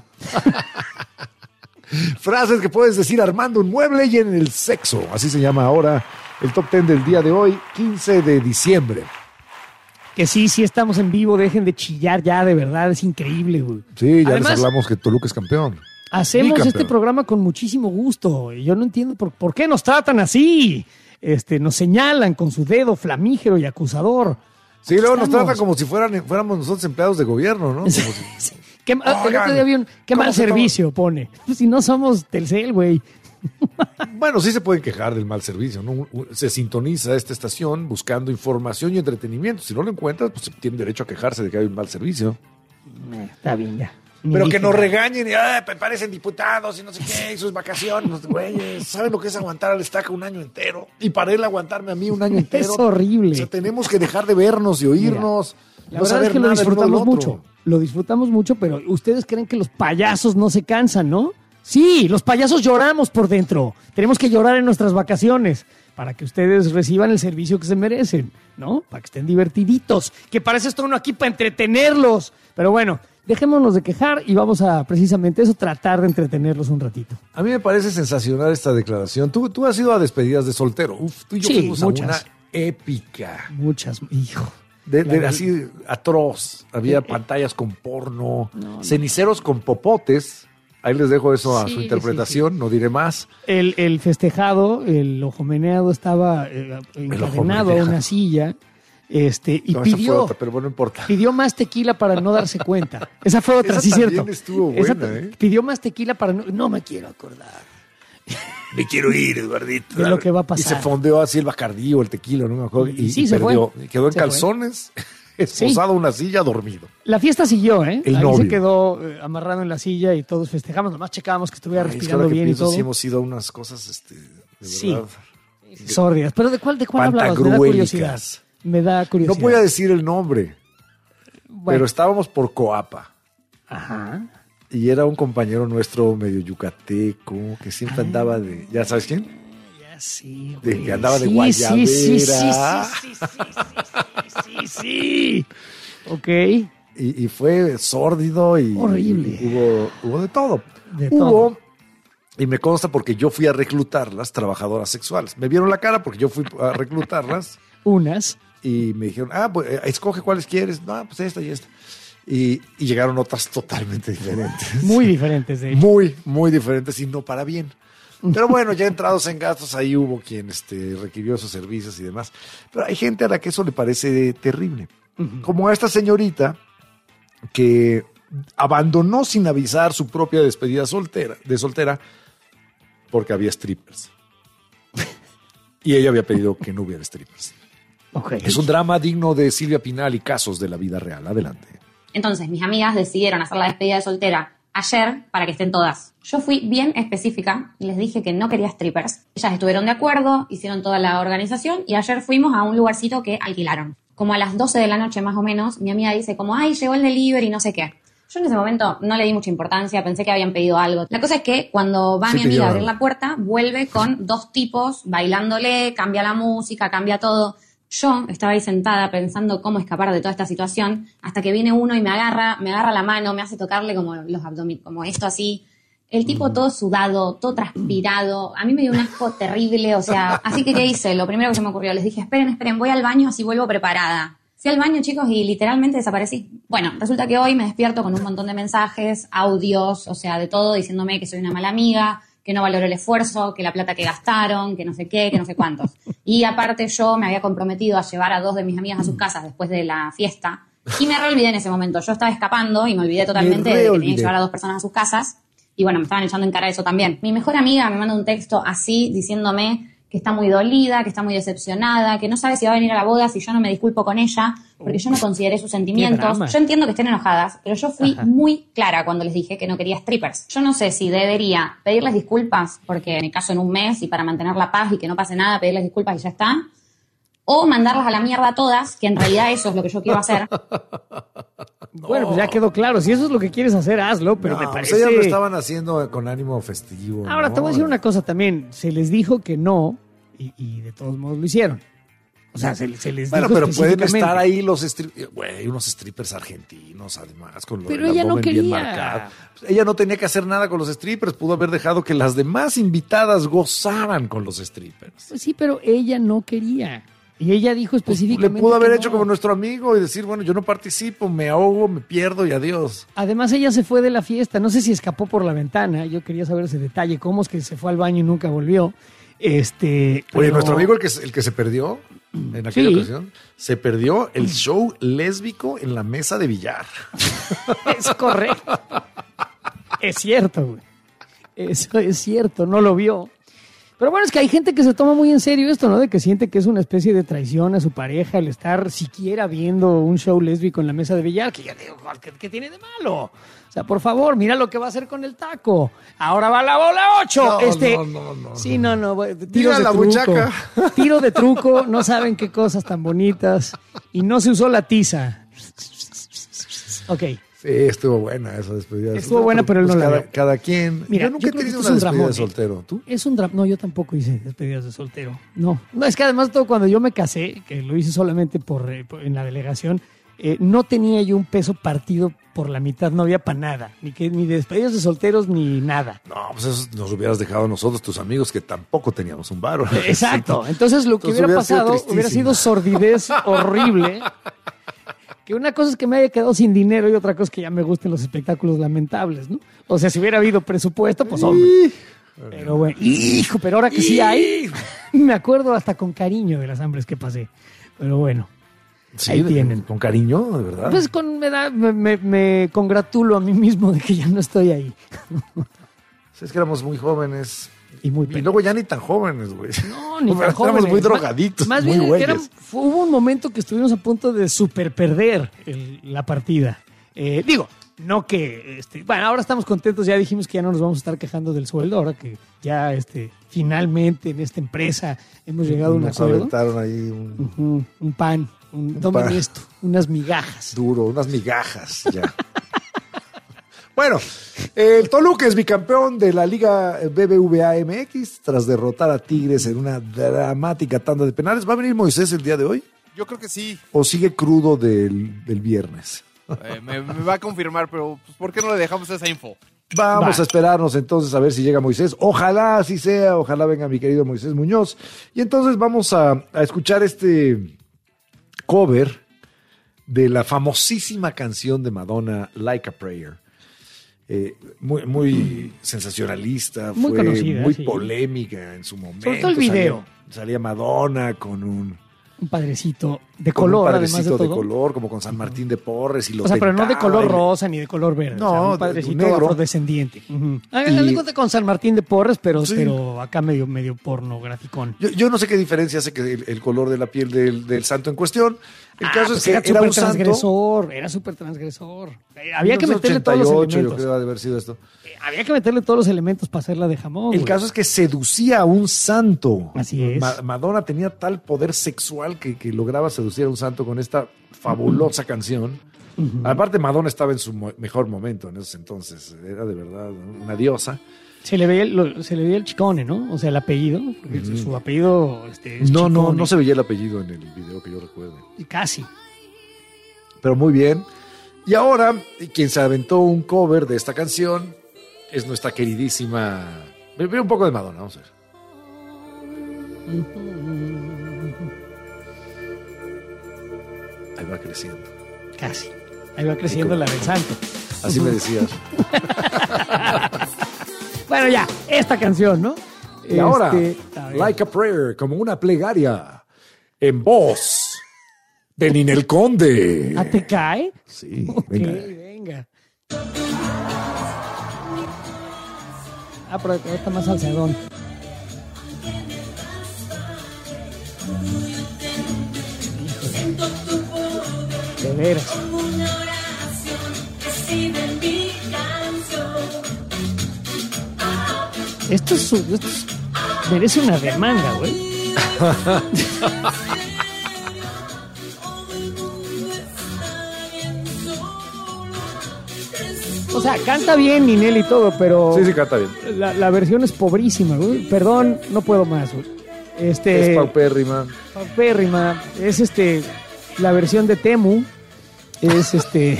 Frases que puedes decir armando un mueble y en el sexo. Así se llama ahora el Top 10 del día de hoy, 15 de diciembre. Que sí estamos en vivo. Dejen de chillar ya, de verdad. Es increíble, güey. Sí, ya además, les hablamos que Toluca es campeón. Hacemos este programa con muchísimo gusto. Y yo no entiendo por qué nos tratan así. Nos señalan con su dedo flamígero y acusador. Sí, luego nos tratan como si fuéramos nosotros empleados de gobierno, ¿no? Como si... El otro día vi qué mal servicio pone. Pues si no somos Telcel, güey. Bueno, sí se pueden quejar del mal servicio, ¿no? Se sintoniza esta estación buscando información y entretenimiento. Si no lo encuentras, pues tienen derecho a quejarse de que hay un mal servicio. Está bien, ya. Pero que nos regañen y parecen diputados y no sé qué, y sus vacaciones, güeyes. ¿Saben lo que es aguantar al Estaca un año entero? Y para él aguantarme a mí un año entero. Es horrible. O sea, tenemos que dejar de vernos y oírnos. Mira, la verdad es que lo disfrutamos mucho. Lo disfrutamos mucho, pero ustedes creen que los payasos no se cansan, ¿no? Sí, los payasos lloramos por dentro. Tenemos que llorar en nuestras vacaciones para que ustedes reciban el servicio que se merecen, ¿no? Para que estén divertiditos. Que para eso está uno aquí, para entretenerlos. Pero bueno, dejémonos de quejar y vamos a precisamente eso, tratar de entretenerlos un ratito. A mí me parece sensacional esta declaración. Tú has ido a despedidas de soltero. Uf, tú y yo fuimos a una épica. Muchas, hijo. Así atroz. Había pantallas con porno, ceniceros con popotes. Ahí les dejo eso a su interpretación, sí. No diré más. El festejado, el ojomeneado estaba encadenado a una silla. Y pidió, otra, pero bueno, no importa. Pidió más tequila para no darse cuenta. Esa fue otra, sí, cierto. Estuvo buena, Pidió más tequila para no me quiero acordar. Me quiero ir, Eduardito. De lo que va a pasar. Y se fondeó así el Bacardí o el tequila, no me acuerdo. Y se perdió. Fue. Quedó en calzones, esposado a una silla, dormido. La fiesta siguió, ¿eh? El Ahí novio. se quedó amarrado en la silla y todos festejamos. Nomás checábamos que estuviera respirando bien y todo. Sí, hemos ido a unas cosas, de verdad. Sórdidas. ¿Pero de cuál hablabas? Me da curiosidad. Me da curiosidad. No voy a decir el nombre, pero estábamos por Coapa. Ajá. Y era un compañero nuestro medio yucateco que siempre andaba de... ¿Ya sabes quién? Ya sí, güey. Que andaba de guayabera. Sí. Ok. Y fue sórdido y... horrible. Hubo de todo. Y me consta porque yo fui a reclutarlas, trabajadoras sexuales. Me vieron la cara porque yo fui a reclutarlas. Unas. Y me dijeron, pues escoge cuáles quieres. No, pues esta y esta. Y llegaron otras totalmente diferentes. Muy diferentes, de hecho. Muy, muy diferentes y no para bien. Pero bueno, ya entrados en gastos, ahí hubo quien requirió esos servicios y demás. Pero hay gente a la que eso le parece terrible. Uh-huh. Como a esta señorita que abandonó sin avisar su propia despedida de soltera porque había strippers. Y ella había pedido que no hubiera strippers. Okay. Es un drama digno de Silvia Pinal y casos de la vida real. Adelante. Entonces, mis amigas decidieron hacer la despedida de soltera ayer para que estén todas. Yo fui bien específica y les dije que no quería strippers. Ellas estuvieron de acuerdo, hicieron toda la organización y ayer fuimos a un lugarcito que alquilaron. como a las 12 de la noche más o menos, mi amiga dice como, ay, llegó el delivery, no sé qué. Yo en ese momento no le di mucha importancia, pensé que habían pedido algo. La cosa es que cuando va mi amiga a abrir la puerta, vuelve con 2 tipos bailándole, cambia la música, cambia todo. Yo estaba ahí sentada pensando cómo escapar de toda esta situación, hasta que viene uno y me agarra la mano, me hace tocarle como los abdominales, como esto así. El tipo todo sudado, todo transpirado. A mí me dio un asco terrible, o sea, así que ¿qué hice? Lo primero que se me ocurrió, les dije, esperen, voy al baño, así vuelvo preparada. Fui al baño, chicos, y literalmente desaparecí. Bueno, resulta que hoy me despierto con un montón de mensajes, audios, o sea, de todo, diciéndome que soy una mala amiga, que no valoro el esfuerzo, que la plata que gastaron, que no sé qué, que no sé cuántos. Y aparte yo me había comprometido a llevar a 2 de mis amigas a sus casas después de la fiesta, y me reolvidé en ese momento. Yo estaba escapando y me olvidé totalmente de que tenía que llevar a 2 personas a sus casas, y bueno, me estaban echando en cara eso también. Mi mejor amiga me manda un texto así, diciéndome que está muy dolida, que está muy decepcionada, que no sabe si va a venir a la boda si yo no me disculpo con ella, porque yo no consideré sus sentimientos. Yo entiendo que estén enojadas, pero yo fui muy clara cuando les dije que no quería strippers. Yo no sé si debería pedirles disculpas, porque me caso en un mes y para mantener la paz y que no pase nada, pedirles disculpas y ya está, o mandarlas a la mierda a todas, que en realidad eso es lo que yo quiero hacer. Bueno, pues ya quedó claro. Si eso es lo que quieres hacer, hazlo, pero me parece... Ellas lo estaban haciendo con ánimo festivo. Ahora, te voy a decir una cosa también. Se les dijo que no y de todos modos lo hicieron. O sea, se les dijo pero pueden estar ahí los strippers, güey, unos strippers argentinos, además, con lo pero del ella no abdomen bien marcado. Ella no tenía que hacer nada con los strippers, pudo haber dejado que las demás invitadas gozaran con los strippers. Pues sí, pero ella no quería. Y ella dijo específicamente le pudo haber hecho no. como nuestro amigo y decir, bueno, yo no participo, me ahogo, me pierdo y adiós. Además, ella se fue de la fiesta. No sé si escapó por la ventana. Yo quería saber ese detalle. ¿Cómo es que se fue al baño y nunca volvió? Oye, nuestro amigo, el que se perdió en aquella ocasión, se perdió el show lésbico en la mesa de billar. Es correcto. Es cierto, güey. Eso es cierto, no lo vio. Pero bueno, es que hay gente que se toma muy en serio esto, ¿no? De que siente que es una especie de traición a su pareja el estar siquiera viendo un show lésbico en la mesa de billar, que ya digo, ¿qué tiene de malo? O sea, por favor, mira lo que va a hacer con el taco. Ahora va la bola 8. No. Sí, no. Tira la buchaca. Tiro de truco, no saben qué cosas tan bonitas. Y no se usó la tiza. Ok. Sí, estuvo buena esa despedida. Estuvo buena, pero él no la vio. Cada quien. Mira, yo nunca he tenido una despedida de soltero. ¿Tú? Es un drama. No, yo tampoco hice despedidas de soltero. No, es que además todo cuando yo me casé, que lo hice solamente en la delegación, no tenía yo un peso partido por la mitad, no había para nada. Ni despedidas de solteros ni nada. No, pues eso nos hubieras dejado a nosotros, tus amigos, que tampoco teníamos un varo. Exacto. Entonces lo que hubiera pasado hubiera sido sordidez horrible. Que una cosa es que me haya quedado sin dinero y otra cosa es que ya me gusten los espectáculos lamentables, ¿no? O sea, si hubiera habido presupuesto, pues hombre. Pero bueno, pero ahora que sí hay, me acuerdo hasta con cariño de las hambres que pasé. Pero bueno, sí, ahí tienen. ¿Con cariño, de verdad? Pues me congratulo a mí mismo de que ya no estoy ahí. Es que éramos muy jóvenes. Y luego ya ni tan jóvenes, güey. No, ni tan jóvenes. Éramos muy drogaditos, más muy bien, güeyes. Hubo un momento que estuvimos a punto de super perder la partida. No que... bueno, ahora estamos contentos. Ya dijimos que ya no nos vamos a estar quejando del sueldo. Ahora que ya finalmente en esta empresa hemos llegado a un acuerdo. Nos aventaron ahí un pan. Tomen esto. Unas migajas. Duro, unas migajas, ya. Bueno, el Toluca es bicampeón de la Liga BBVA MX tras derrotar a Tigres en una dramática tanda de penales. ¿Va a venir Moisés el día de hoy? Yo creo que sí. ¿O sigue crudo del viernes? Me va a confirmar, pero pues, ¿por qué no le dejamos esa info? Vamos a esperarnos entonces a ver si llega Moisés. Ojalá así sea, ojalá venga mi querido Moisés Muñoz. Y entonces vamos a escuchar este cover de la famosísima canción de Madonna, Like a Prayer. Muy sensacionalista, muy fue conocida, muy sí. polémica en su momento. Sobre todo el video. Salía Madonna con un padrecito de color, además de todo. De color, como con San Martín de Porres. Y o sea, pero no de color rosa ni de color verde. No, o sea, un padrecito negro. Afrodescendiente. Háganle cuenta con San Martín de Porres, pero acá medio pornograficón. Yo no sé qué diferencia hace que el color de la piel del santo en cuestión. El caso es que era un transgresor, era súper transgresor. Había que meterle todos los elementos. Yo creo que haber sido esto. Había que meterle todos los elementos para hacerla de jamón. El caso es que seducía a un santo. Así es. Madonna tenía tal poder sexual que lograba seducir a un santo con esta fabulosa canción. Aparte, Madonna estaba en su mejor momento en esos entonces. Era de verdad una diosa. Se le veía el Chicone, ¿no? O sea, el apellido. Porque su apellido es Chicone. No se veía el apellido en el video que yo recuerdo. Casi. Pero muy bien. Y ahora, quien se aventó un cover de esta canción es nuestra queridísima... Ve un poco de Madonna, vamos a ver. Ahí va creciendo. Casi. Ahí va creciendo la del santo. Así me decías. Bueno, ya, esta canción, ¿no? Y ahora, Like a Prayer, como una plegaria, en voz de Ninel Conde. ¿Ah, te cae? Sí, venga. Pero está más salsedón. De veras. Esto merece una demanda, güey. O sea, canta bien Ninel y todo, pero... Sí, canta bien. La versión es pobrísima, güey. Perdón, no puedo más, güey. Es paupérrima. Paupérrima. Es la versión de Temu. Es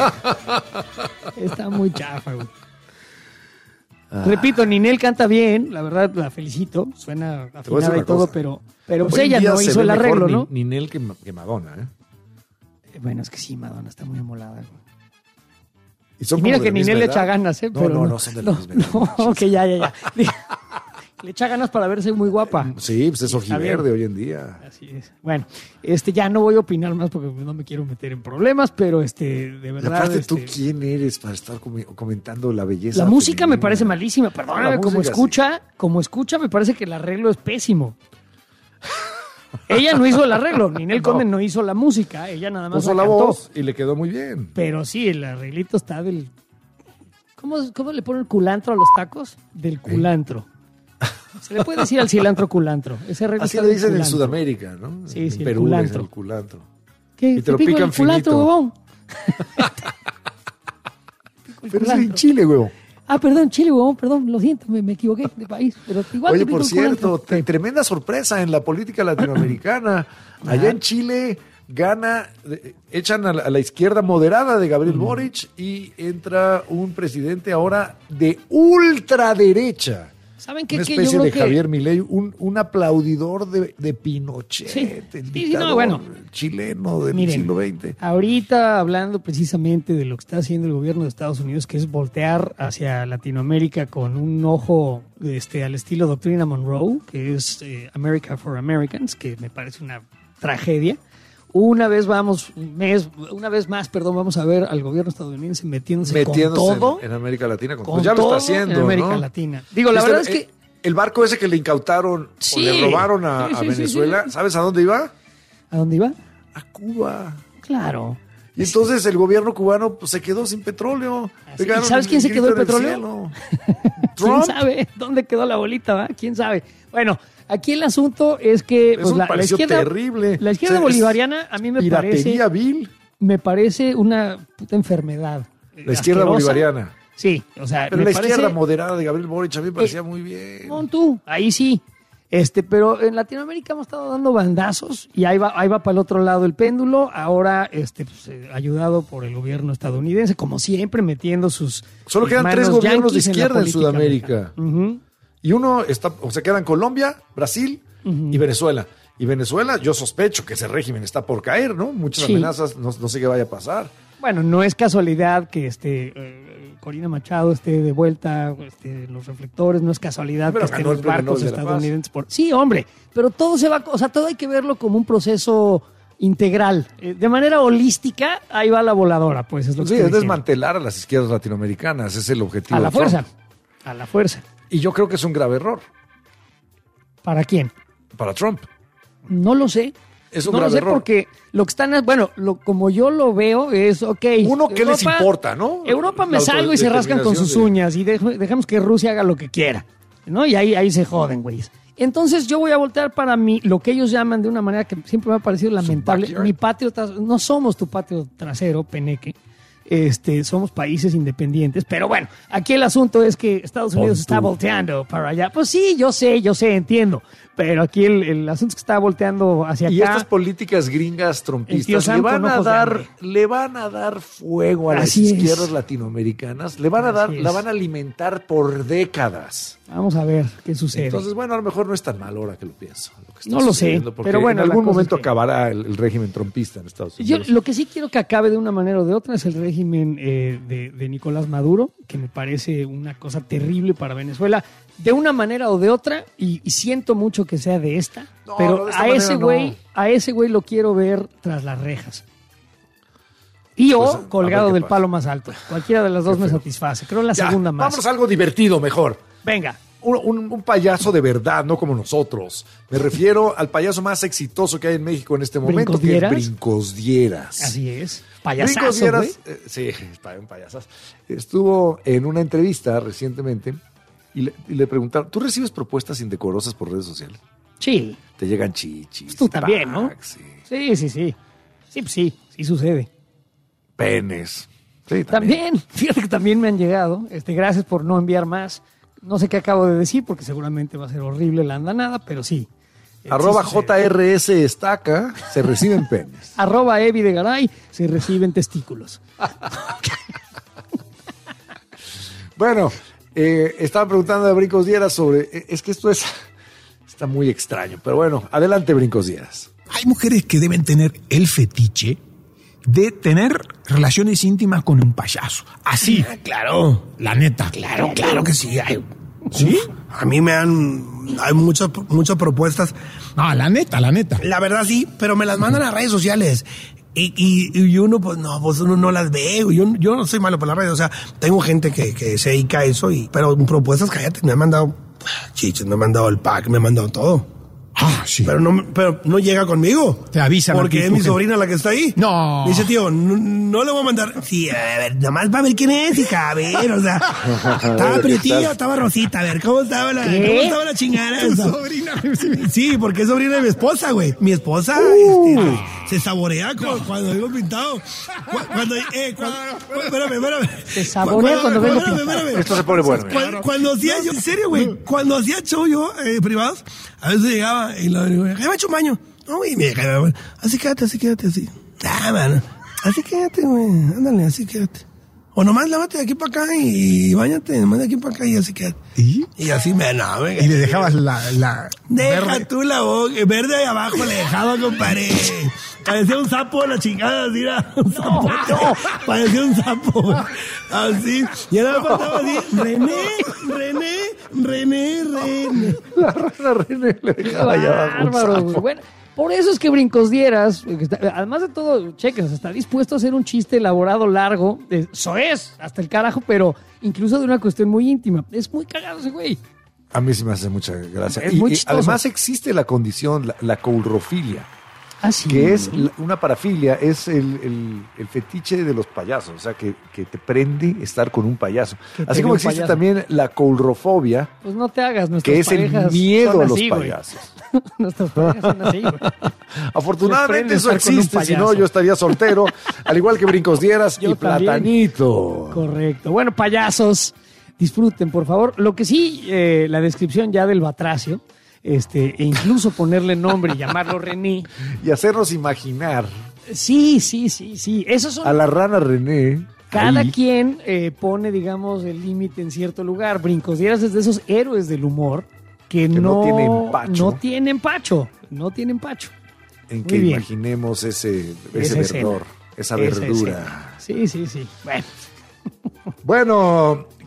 está muy chafa, güey. Repito, Ninel canta bien, la verdad la felicito, suena afinada y todo, pero pues ella no hizo el arreglo, ¿no? Ninel que Madonna, ¿eh? Bueno, es que sí, Madonna está muy amolada, güey. Y mira que Ninel le echa ganas, ¿eh? No, son de la misma edad. No, ok, ya. Le echa ganas para verse muy guapa. Sí, pues es ojiverde hoy en día. Así es. Bueno, ya no voy a opinar más porque no me quiero meter en problemas, pero de verdad. Y aparte, ¿tú quién eres para estar comentando la belleza? La música me parece malísima, perdóname, como escucha, me parece que el arreglo es pésimo. Ella no hizo el arreglo, Ninel Conde no hizo la música, ella nada más puso la voz y le quedó muy bien. Pero sí, el arreglito está del... ¿Cómo le ponen el culantro a los tacos? Del culantro. Se le puede decir al cilantro culantro. Ese así le dicen en Sudamérica, ¿no? Sí, en Perú es el culantro. Y te lo pican finito. Huevón. Pero es en Chile, huevón. Perdón, Chile, huevón, perdón, lo siento, me equivoqué de país. Pero igual. Oye, por cierto, tremenda sorpresa en la política latinoamericana. Allá en Chile echan a la izquierda moderada de Gabriel Boric y entra un presidente ahora de ultraderecha. ¿Saben qué? Una especie de Javier Milei, un aplaudidor de Pinochet, el dictador chileno del siglo XX. Ahorita hablando precisamente de lo que está haciendo el gobierno de Estados Unidos, que es voltear hacia Latinoamérica con un ojo al estilo Doctrina Monroe, que es America for Americans, que me parece una tragedia. Una vez más, vamos a ver al gobierno estadounidense metiéndose con todo en América Latina, pues ya lo está haciendo, en América Latina. Digo, la verdad es que el barco ese que le incautaron o le robaron a Venezuela, ¿sabes a dónde iba? ¿A dónde iba? A Cuba. Claro. Y entonces el gobierno cubano pues, se quedó sin petróleo. ¿Y sabes quién se quedó el petróleo? ¿Trump? ¿Quién sabe dónde quedó la bolita? ¿Va? ¿Quién sabe? Bueno, aquí el asunto es que pues, la izquierda, terrible. La izquierda bolivariana a mí me parece vil. Me parece una puta enfermedad. La izquierda bolivariana. Sí, o sea, pero la izquierda moderada de Gabriel Boric a mí me parecía muy bien. No, tú, ahí sí. Pero en Latinoamérica hemos estado dando bandazos y ahí va para el otro lado el péndulo. Ahora, ayudado por el gobierno estadounidense, como siempre, metiendo sus. Solo quedan 3 gobiernos de izquierda en Sudamérica. Y uno quedan Colombia, Brasil y Venezuela. Y Venezuela, yo sospecho que ese régimen está por caer, ¿no? Muchas amenazas, no sé qué vaya a pasar. Bueno, no es casualidad que Corina Machado esté de vuelta en los reflectores, no es casualidad que estén los barcos estadounidenses. Sí, hombre, pero todo todo hay que verlo como un proceso integral. De manera holística, ahí va la voladora, pues es lo que es desmantelar a las izquierdas latinoamericanas, es el objetivo. A la fuerza. Y yo creo que es un grave error. ¿Para quién? Para Trump. No lo sé. Es un no grave lo sé error. porque lo que están, bueno, como yo lo veo es, ok. Uno, ¿qué les importa, no? Europa me La salgo y se rascan con sus autodeterminación uñas y dejamos que Rusia haga lo que quiera, ¿no? Y ahí se joden, güey. Entonces yo voy a voltear para mí lo que ellos llaman de una manera que siempre me ha parecido lamentable. Mi patio trasero, no somos tu patio trasero, peneque. Somos países independientes, pero bueno, aquí el asunto es que Estados Unidos está volteando para allá. Pues sí, yo sé, entiendo, pero aquí el asunto es que está volteando hacia y acá. estas políticas gringas trompistas Sam le van a dar fuego a las izquierdas latinoamericanas, la van a alimentar por décadas. Vamos a ver qué sucede. Entonces, bueno, a lo mejor no es tan mal ahora que lo pienso. No lo sé, pero bueno, en algún momento acabará el régimen trompista en Estados Unidos. Yo lo que sí quiero que acabe de una manera o de otra es el régimen de Nicolás Maduro, que me parece una cosa terrible para Venezuela, de una manera o de otra, y siento mucho que sea de esta, pero de esta a ese güey lo quiero ver tras las rejas. Y o colgado del palo más alto. Cualquiera de las dos me satisface. Creo la segunda más. Vamos a algo divertido mejor. Venga. Un payaso de verdad, no como nosotros. Me refiero al payaso más exitoso que hay en México en este momento, que es Brincos Dieras. Así es. Payasazo, Brincos Dieras, sí, un payasazo. Estuvo en una entrevista recientemente y le preguntaron, ¿tú recibes propuestas indecorosas por redes sociales? Sí. Te llegan chichis. Tú también, ¿no? Sí. Sí sucede. Penes. Sí, también. Fíjate que también me han llegado. Gracias por no enviar más. No sé qué acabo de decir porque seguramente va a ser horrible la andanada, pero sí. @JRS Estaca se reciben penes. @Evi de Garay se reciben testículos. Bueno, estaba preguntando a Brincos Dieras sobre... Es que esto está muy extraño, pero bueno, adelante Brincos Dieras. Hay mujeres que deben tener el fetiche de tener relaciones íntimas con un payaso. Así. Claro, la neta. Claro que sí. ¿Sí? A mí hay muchas propuestas. No, la neta. La verdad sí, pero me las mandan a redes sociales. Y uno, uno no las ve. Yo no soy malo por las redes. O sea, tengo gente que se dedica a eso, pero propuestas, cállate, me han mandado chiches, me han mandado el pack, me han mandado todo. Ah, sí. Pero no llega conmigo. Te avisan. Porque es mi sobrina la que está ahí. No. Me dice, tío, no le voy a mandar. Sí, a ver, nada más va a ver quién es, hija. A ver, o sea, estaba Prietillo, estaba Rosita. A ver, ¿cómo estaba la chingada? Tu sobrina. Sí, porque es sobrina de mi esposa, güey. Mi esposa se saborea cuando vengo pintado. Espérame. Se saborea cuando vengo pintado. Esto se pone bueno. Cuando hacía yo, en serio, güey, cuando hacía show yo privados, a veces llegaba y le digo, me he hecho un baño. No, güey, me dejaba, así quédate, así. Ah, mano, así quédate, güey, ándale, así quédate. O nomás lávate de aquí para acá y bañate, nomás de aquí para acá y así quédate. Y así güey. Y le dejabas la Deja verde. tú la boca, verde ahí abajo le dejaba, compadre. Parecía un sapo la chingada, así era un sapo. No, parecía un sapo, güey. Así. Y ahora faltaba así, René. La rana René le dejaba allá abajo un sapo. Bueno, por eso es que Brincos Dieras, además de todo, chequen, está dispuesto a hacer un chiste elaborado, largo, eso es, hasta el carajo, pero incluso de una cuestión muy íntima. Es muy cagado ese güey. A mí sí me hace mucha gracia. Es muy y chistoso. además existe la condición, la coulrofilia. Ah, sí. Que es una parafilia, es el fetiche de los payasos, o sea, que te prende estar con un payaso. Así como existe también la coulrofobia, pues no te hagas, nuestras que es el parejas miedo son a los así, güey. payasos. Nuestras parejas son así, güey. Afortunadamente Les eso prende estar con un existe, si no payaso. yo estaría soltero, al igual que Brincos Dieras Yo y también. Platanito. Correcto. Bueno, payasos, disfruten, por favor. Lo que sí, la descripción ya del batracio, e incluso ponerle nombre y llamarlo René. Y hacernos imaginar Sí. Esos son... a la rana René. Cada ahí. quien pone, digamos, el límite en cierto lugar. Brincos Dieras es de esos héroes del humor que no tiene empacho. No tienen empacho. En Muy que bien. imaginemos ese Esa escena. verdor, esa verdura. escena. Sí. Bueno. Bueno,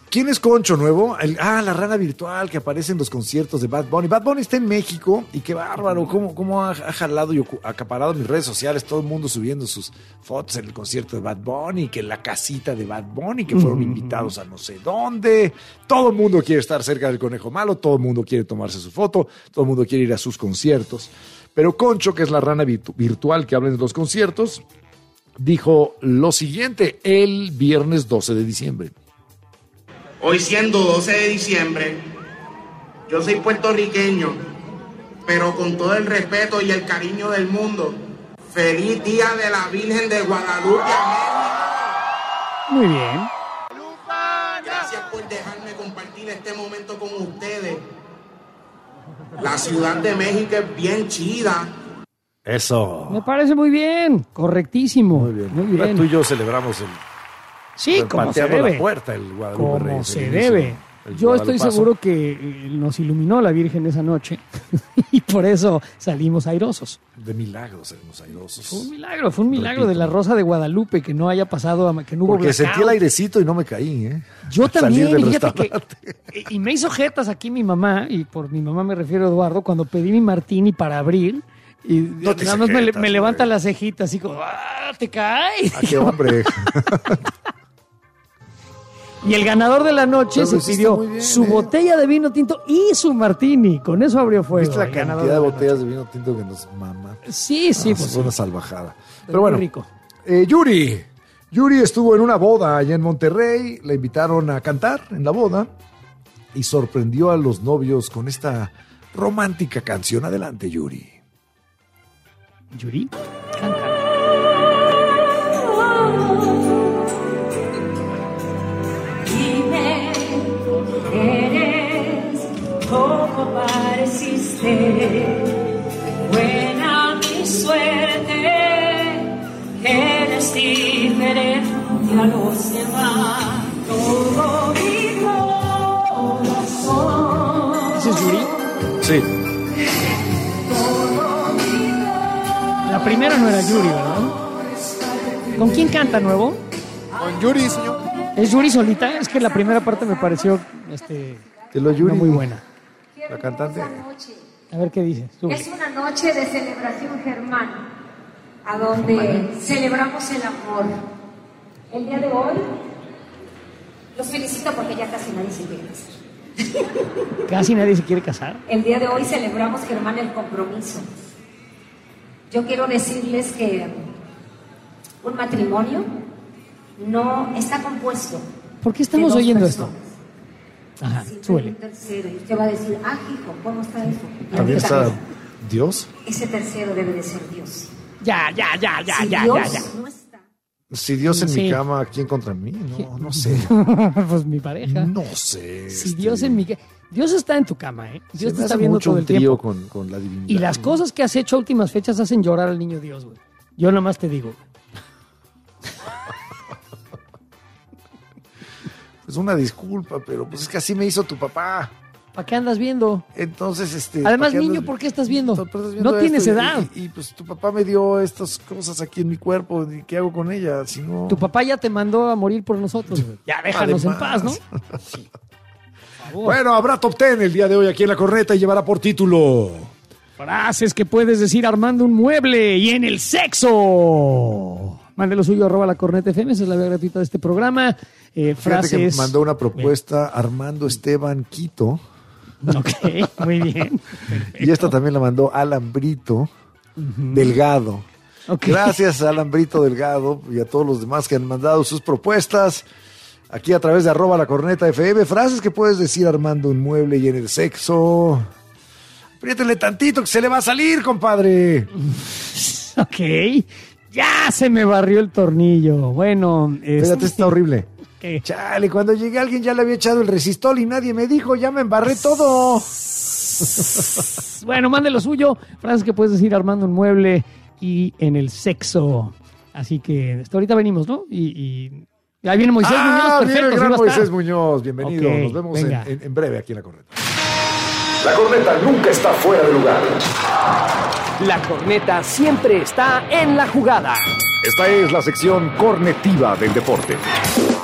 ¿Quién es Concho nuevo? La rana virtual que aparece en los conciertos de Bad Bunny. Bad Bunny está en México y qué bárbaro, cómo ha jalado y acaparado mis redes sociales, todo el mundo subiendo sus fotos en el concierto de Bad Bunny, que la casita de Bad Bunny, que fueron invitados a no sé dónde. Todo el mundo quiere estar cerca del Conejo Malo, todo el mundo quiere tomarse su foto, todo el mundo quiere ir a sus conciertos. Pero Concho, que es la rana virtual que habla en los conciertos, dijo lo siguiente el viernes 12 de diciembre. Hoy siendo 12 de diciembre, yo soy puertorriqueño, pero con todo el respeto y el cariño del mundo, feliz día de la Virgen de Guadalupe, América. Muy bien. Gracias por dejarme compartir este momento con ustedes. La Ciudad de México es bien chida. Eso. Me parece muy bien, correctísimo. Muy bien. Muy bien. Tú y yo celebramos el... Sí, como se debe. La puerta, el Guadalupe como Reyes, se debe. Yo estoy seguro que nos iluminó la Virgen esa noche y por eso salimos airosos. De milagros salimos airosos. Fue un milagro de la Rosa de Guadalupe que no haya pasado, que no hubo porque blackout. Sentí el airecito y no me caí, ¿eh? Yo también, fíjate que... Y me hizo jetas aquí mi mamá, y por mi mamá me refiero a Eduardo, cuando pedí mi martini para abrir... Y no nada más me levanta la cejita así como, te caes. ¡Qué hombre! Y el ganador de la noche se pidió bien, su botella de vino tinto y su martini. Con eso abrió fuego. ¿Viste la cantidad de botellas de vino tinto que nos mama? Sí. Pues es una salvajada. Pero bueno, rico. Yuri estuvo en una boda allá en Monterrey. La invitaron a cantar en la boda y sorprendió a los novios con esta romántica canción. Adelante, Yuri. Yuri, canta. Dime, eres como pareciste, buena mi suerte, eres diferente a los demás, todo mi corazón. ¿Ese es Yuri? Sí. La primera no era Yuri, ¿verdad? ¿Con quién canta nuevo? Con Yuri, señor. ¿Es Yuri solita? Es que la primera parte me pareció Yuri, muy buena. La cantante. A ver qué dice. Sube. Es una noche de celebración germana, a donde celebramos el amor. El día de hoy los felicito porque ya casi nadie se quiere casar. ¿Casi nadie se quiere casar? El día de hoy celebramos, Germán, el compromiso. Yo quiero decirles que un matrimonio no está compuesto. ¿Por qué estamos oyendo esto? Ajá, súbele. Tercero, y usted va a decir, hijo, ¿cómo está eso? ¿También está Dios? Ese tercero debe de ser Dios. Ya. No está. Si Dios en mi cama, ¿quién contra mí? No sé. Pues mi pareja. No sé. Si Dios en mi cama. Dios está en tu cama, ¿eh? Dios te está viendo todo el tiempo. Con la divinidad. Y las cosas que has hecho a últimas fechas hacen llorar al niño Dios, güey. Yo nada más te digo. Pues una disculpa, pero pues es que así me hizo tu papá. ¿Para qué andas viendo? Entonces, Además, niño, ¿por qué estás viendo? No tienes edad. Y pues tu papá me dio estas cosas aquí en mi cuerpo. ¿Y qué hago con ellas? Si no... Tu papá ya te mandó a morir por nosotros. Ya déjanos en paz, ¿no? Sí. Bueno, habrá Top 10 el día de hoy aquí en La Corneta y llevará por título frases que puedes decir armando un mueble y en el sexo. Mande lo suyo, @La Corneta FM, esa es la vía gratuita de este programa. Frases. Que mandó una propuesta Armando Esteban Quito. Ok, muy bien. Perfecto. Y esta también la mandó Alan Brito Delgado. Okay. Gracias a Alan Brito Delgado y a todos los demás que han mandado sus propuestas. Aquí a través de @La Corneta FM, frases que puedes decir armando un mueble y en el sexo. Apriétele tantito que se le va a salir, compadre. Ok. Ya se me barrió el tornillo. Bueno. Espérate, está horrible. ¿Qué? Chale, cuando llegué alguien ya le había echado el resistol y nadie me dijo, ya me embarré todo. Bueno, mande lo suyo. Frases que puedes decir armando un mueble y en el sexo. Así que hasta ahorita venimos, ¿no? Y ahí viene Moisés Muñoz, perfecto. Viene el gran Moisés Muñoz, bienvenido. Okay, nos vemos en breve aquí en La Corneta. La Corneta nunca está fuera de lugar. La Corneta siempre está en la jugada. Esta es la sección cornetiva del deporte.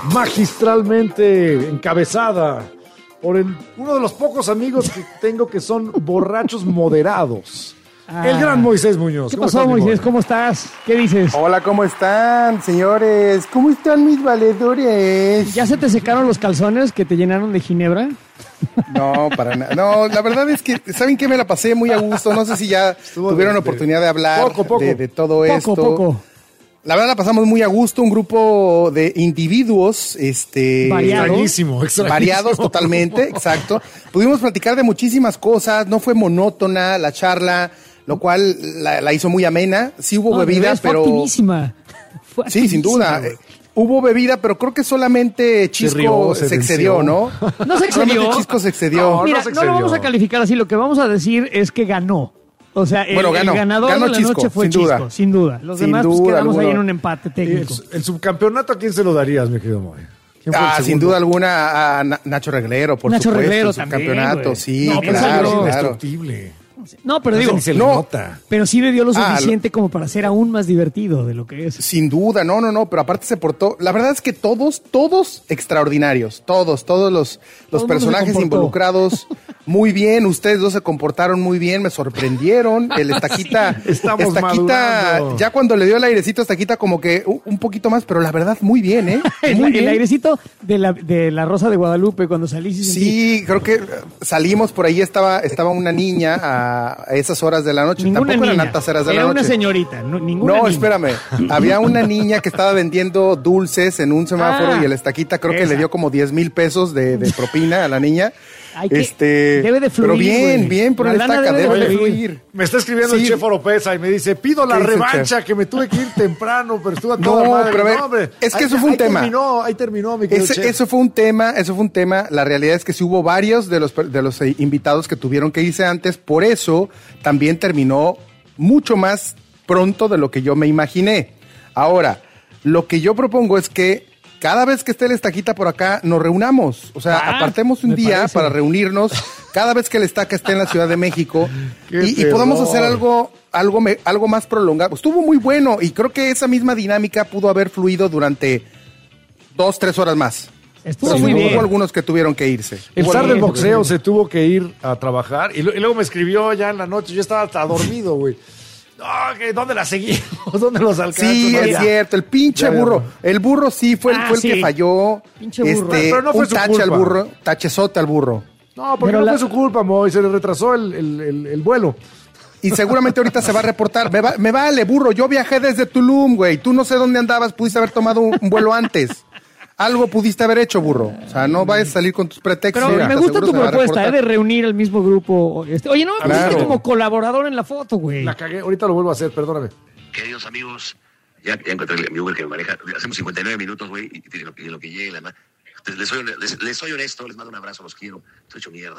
magistralmente encabezada por uno de los pocos amigos que tengo que son borrachos moderados. El gran Moisés Muñoz. ¿Qué pasó, Moisés? ¿Cómo estás? ¿Qué dices? Hola, ¿cómo están, señores? ¿Cómo están mis valedores? ¿Ya se te secaron los calzones que te llenaron de ginebra? No, para nada. No, la verdad es que, ¿saben qué? Me la pasé muy a gusto. No sé si ya tuvieron oportunidad de hablar de todo esto. Poco. La verdad la pasamos muy a gusto, un grupo de individuos, extrañísimo. Variados totalmente, exacto. Pudimos platicar de muchísimas cosas, no fue monótona la charla, lo cual la hizo muy amena. Sí hubo bebida, pero... Sí, sin duda. Hubo bebida, pero creo que solamente Chisco se excedió, ¿no? No se excedió. Solamente Chisco se excedió. Mira, no lo vamos a calificar así, lo que vamos a decir es que ganó. O sea, el ganador de la noche fue Chisco, sin duda. Los demás pues quedamos ahí en un empate técnico. ¿El subcampeonato a quién se lo darías, mi querido Moy? Sin duda alguna a Nacho Reglero, por Nacho supuesto. Reglero el subcampeonato, también, sí, no, claro. Es indestructible. No, pero digo, pero sí le dio lo suficiente como para ser aún más divertido de lo que es. Sin duda, no, pero aparte se portó, la verdad es que todos extraordinarios, todos los personajes involucrados, muy bien, ustedes dos se comportaron muy bien, me sorprendieron, el Estaquita, ya cuando le dio el airecito a Estaquita como que un poquito más, pero la verdad muy bien, ¿eh? El airecito de la Rosa de Guadalupe cuando salí. Sí, creo que salimos, por ahí estaba una niña a esas horas de la noche. Ninguna Tampoco niña. eran altas horas de la Era noche. una señorita, ninguna niña. Espérame. Había una niña que estaba vendiendo dulces en un semáforo y el Estaquita creo que le dio como 10,000 pesos de propina a la niña. Debe de fluir. Pero bien por el Estaca, debe de fluir. Me está escribiendo el chef Oropesa y me dice, pido la revancha, que me tuve que ir temprano, pero estuve a toda madre. Pero a ver, hombre, es que eso fue un tema. Ahí terminó, mi querido chef. Eso fue un tema. La realidad es que sí hubo varios de los invitados que tuvieron que irse antes, por eso también terminó mucho más pronto de lo que yo me imaginé. Ahora, lo que yo propongo es que cada vez que esté el Estaquita por acá, nos reunamos. O sea, apartemos un día para reunirnos cada vez que el Estaca esté en la Ciudad de México y podamos hacer algo más prolongado. Estuvo muy bueno y creo que esa misma dinámica pudo haber fluido durante 2-3 horas más. Estuvo muy bien. Hubo algunos que tuvieron que irse. El zar del boxeo se tuvo que ir a trabajar y luego me escribió ya en la noche. Yo estaba hasta dormido, güey. No, ¿dónde la seguimos? ¿Dónde los alcanzamos? Sí, es cierto, el pinche burro. El burro sí fue el que falló. Pinche burro. Pero no fue su tache culpa. al burro, tachezota al burro. No, porque no fue su culpa, Moy. Se le retrasó el vuelo. Y seguramente ahorita se va a reportar. Me vale, burro. Yo viajé desde Tulum, güey. Tú no sé dónde andabas. Pudiste haber tomado un vuelo antes. Algo pudiste haber hecho, burro. O sea, no vayas a salir con tus pretextos. Pero me gusta tu propuesta, de reunir al mismo grupo. Oye, no me pusiste como colaborador en la foto, güey. La cagué. Ahorita lo vuelvo a hacer, perdóname. Queridos amigos, ya encontré mi Uber que me maneja. Hacemos 59 minutos, güey, y lo que llegue, les soy honesto, les mando un abrazo, los quiero. Estoy hecho mierda.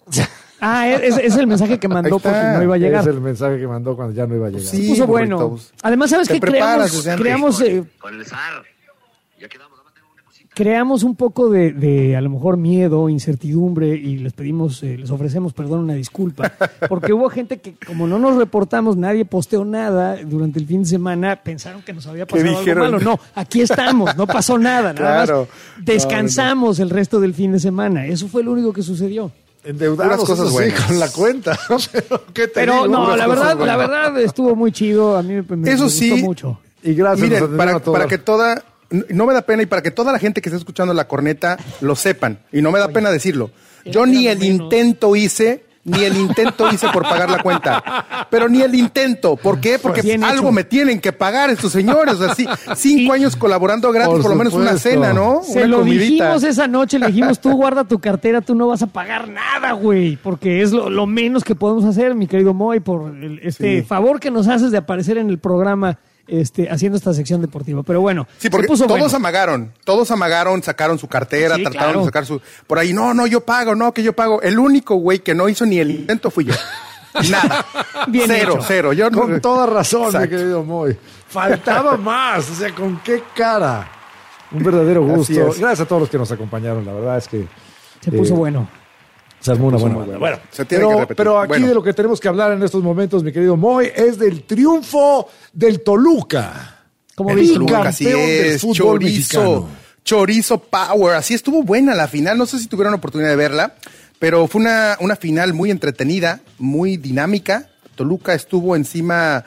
Es el mensaje que mandó porque no iba a llegar. Es el mensaje que mandó cuando ya no iba a llegar. Sí, puso bueno. Además, ¿sabes qué? Creamos con el zar. Ya quedamos. Creamos un poco de a lo mejor miedo, incertidumbre y les ofrecemos, una disculpa, porque hubo gente que como no nos reportamos, nadie posteó nada durante el fin de semana, pensaron que nos había pasado algo malo. No, aquí estamos, no pasó nada, nada más descansamos el resto del fin de semana. Eso fue lo único que sucedió. Endeudados cosas buenas. Con la cuenta. Pero no, la verdad estuvo muy chido, a mí me gustó mucho. Y gracias. Miren, para que no me da pena y para que toda la gente que está escuchando La Corneta lo sepan, y no me da pena decirlo, yo ni el intento hice por pagar la cuenta, pero ni el intento. ¿Por qué? Porque algo me tienen que pagar estos señores, o sea, 5 años colaborando gratis, por lo menos una cena, ¿no? Se lo dijimos esa noche, le dijimos, tú guarda tu cartera, tú no vas a pagar nada, güey, porque es lo menos que podemos hacer, mi querido Moy, por favor que nos haces de aparecer en el programa haciendo esta sección deportiva, pero bueno. Sí, porque todos amagaron, sacaron su cartera, trataron de sacar por ahí, no, yo pago. El único güey que no hizo ni el intento fui yo. Nada. Bien cero. Yo con toda razón, mi querido Moy. Faltaba más, o sea, ¿con qué cara? Un verdadero gusto. Gracias a todos los que nos acompañaron, la verdad es que se puso bueno. Se armó una buena. Bueno, pero aquí de lo que tenemos que hablar en estos momentos, mi querido Moy, es del triunfo del Toluca. ¿Cómo viste? Así es, chorizo. Chorizo Power. Así estuvo buena la final. No sé si tuvieron oportunidad de verla, pero fue una final muy entretenida, muy dinámica. Toluca estuvo encima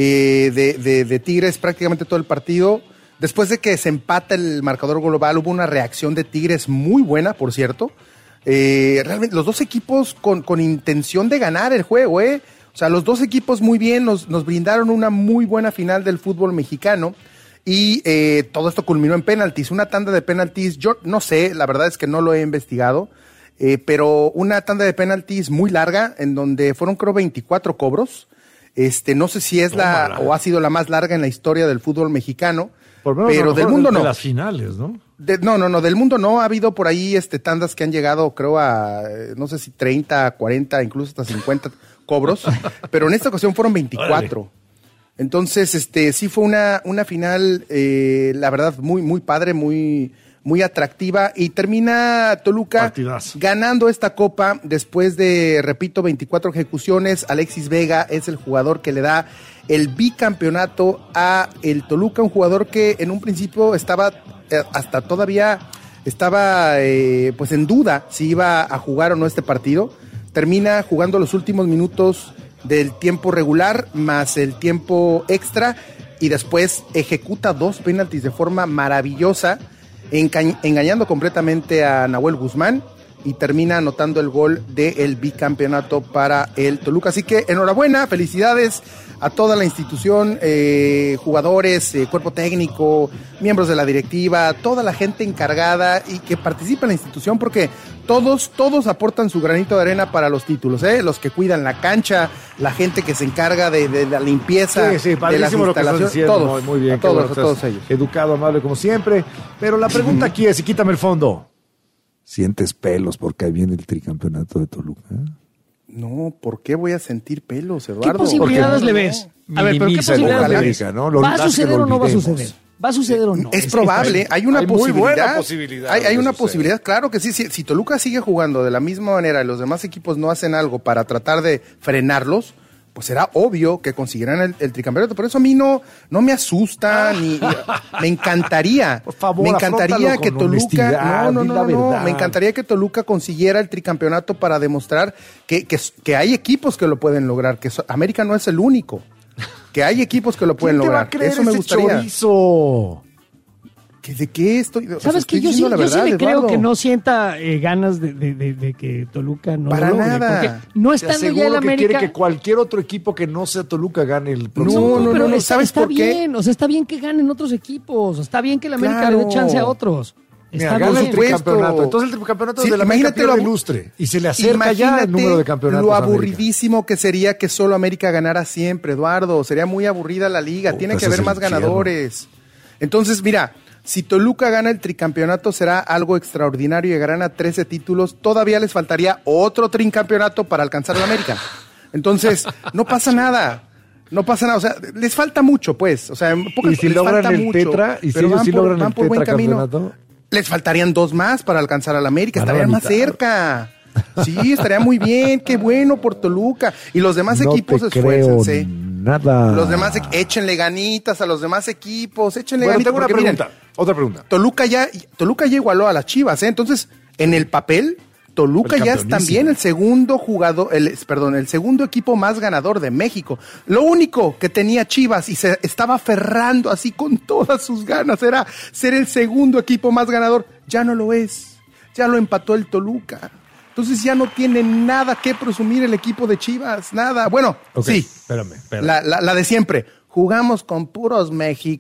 de Tigres prácticamente todo el partido. Después de que se empata el marcador global, hubo una reacción de Tigres muy buena, por cierto. Realmente los dos equipos con intención de ganar el juego, O sea, los dos equipos muy bien, nos brindaron una muy buena final del fútbol mexicano. Y todo esto culminó en penaltis, una tanda de penaltis. Yo no sé, la verdad es que no lo he investigado, pero una tanda de penaltis muy larga, en donde fueron creo 24 cobros. No sé si es o ha sido la más larga en la historia del fútbol mexicano. Por lo menos pero del mundo no. De las finales, ¿no? No, del mundo no. Ha habido por ahí tandas que han llegado, creo, a no sé si 30, 40, incluso hasta 50 cobros, pero en esta ocasión fueron 24. Órale. Entonces, sí fue una final, la verdad, muy, muy padre, muy, muy atractiva, y termina Toluca ganando esta copa después de, repito, 24 ejecuciones. Alexis Vega es el jugador que le da el bicampeonato a el Toluca, un jugador que en un principio estaba, hasta todavía estaba pues en duda si iba a jugar o no este partido. Termina jugando los últimos minutos del tiempo regular más el tiempo extra, y después ejecuta 2 penaltis de forma maravillosa, engañando completamente a Nahuel Guzmán, y termina anotando el gol del bicampeonato para el Toluca. Así que enhorabuena, felicidades a toda la institución, jugadores, cuerpo técnico, miembros de la directiva, toda la gente encargada y que participa en la institución, porque todos aportan su granito de arena para los títulos, los que cuidan la cancha, la gente que se encarga de la limpieza, de las instalaciones, todos, muy bien, todos ellos. Educado, amable como siempre. Pero la pregunta aquí es, y quítame el fondo, ¿sientes pelos porque ahí viene el tricampeonato de Toluca? No, ¿por qué voy a sentir pelos, Eduardo? ¿Qué posibilidades le ves? A ver, pero ¿qué posibilidades le ves? ¿Va a suceder o no va a suceder? ¿Va a suceder o no? Es probable, hay una posibilidad. Muy buena posibilidad. Hay una posibilidad, claro que sí. Si Toluca sigue jugando de la misma manera y los demás equipos no hacen algo para tratar de frenarlos, pues será obvio que conseguirán el tricampeonato. Por eso a mí no me asusta, ni me encantaría. Por favor, me encantaría que Toluca, no, me encantaría que Toluca consiguiera el tricampeonato para demostrar que hay equipos que lo pueden lograr, que América no es el único, que hay equipos que lo pueden lograr. ¿Quién te va a creer eso me gustaría. Chorizo? ¿De qué estoy? ¿Sabes qué? Yo sí le creo que no sienta ganas de que Toluca no para lo logre, nada. Porque no estando ya el América. Que quiere que cualquier otro equipo que no sea Toluca gane el próximo. No, ¿sabes por qué? Bien, o sea, está bien que ganen otros equipos, está bien que el América le dé chance a otros. Mira, gana el tricampeonato. Entonces el tricampeonato de la América pierde lustre y se le acerca ya el número de campeonatos. Lo aburridísimo que sería que solo América ganara siempre, Eduardo. Sería muy aburrida la liga. Tiene que haber más ganadores. Entonces, mira, si Toluca gana el tricampeonato será algo extraordinario, llegarán a 13 títulos. Todavía les faltaría otro tricampeonato para alcanzar a la América. Entonces, no pasa nada. No pasa nada, o sea, les falta mucho, pues. O sea, en pocas, y si les logran falta el mucho, tetra, y si pero ellos sí logran van el por buen camino. tetracampeonato, les faltarían 2 más para alcanzar a la América, estarían más cerca. Sí, estaría muy bien, qué bueno por Toluca. Y los demás equipos esfuércense. Nada. Los demás, échenle ganitas a los demás equipos, échenle ganitas. Tengo una pregunta, otra pregunta. Toluca ya igualó a las Chivas, Entonces, en el papel, Toluca ya es también el segundo el segundo equipo más ganador de México. Lo único que tenía Chivas y se estaba aferrando así con todas sus ganas era ser el segundo equipo más ganador. Ya no lo es. Ya lo empató el Toluca. Entonces ya no tiene nada que presumir el equipo de Chivas, nada. Bueno, sí. Espérame. La de siempre. Jugamos con puros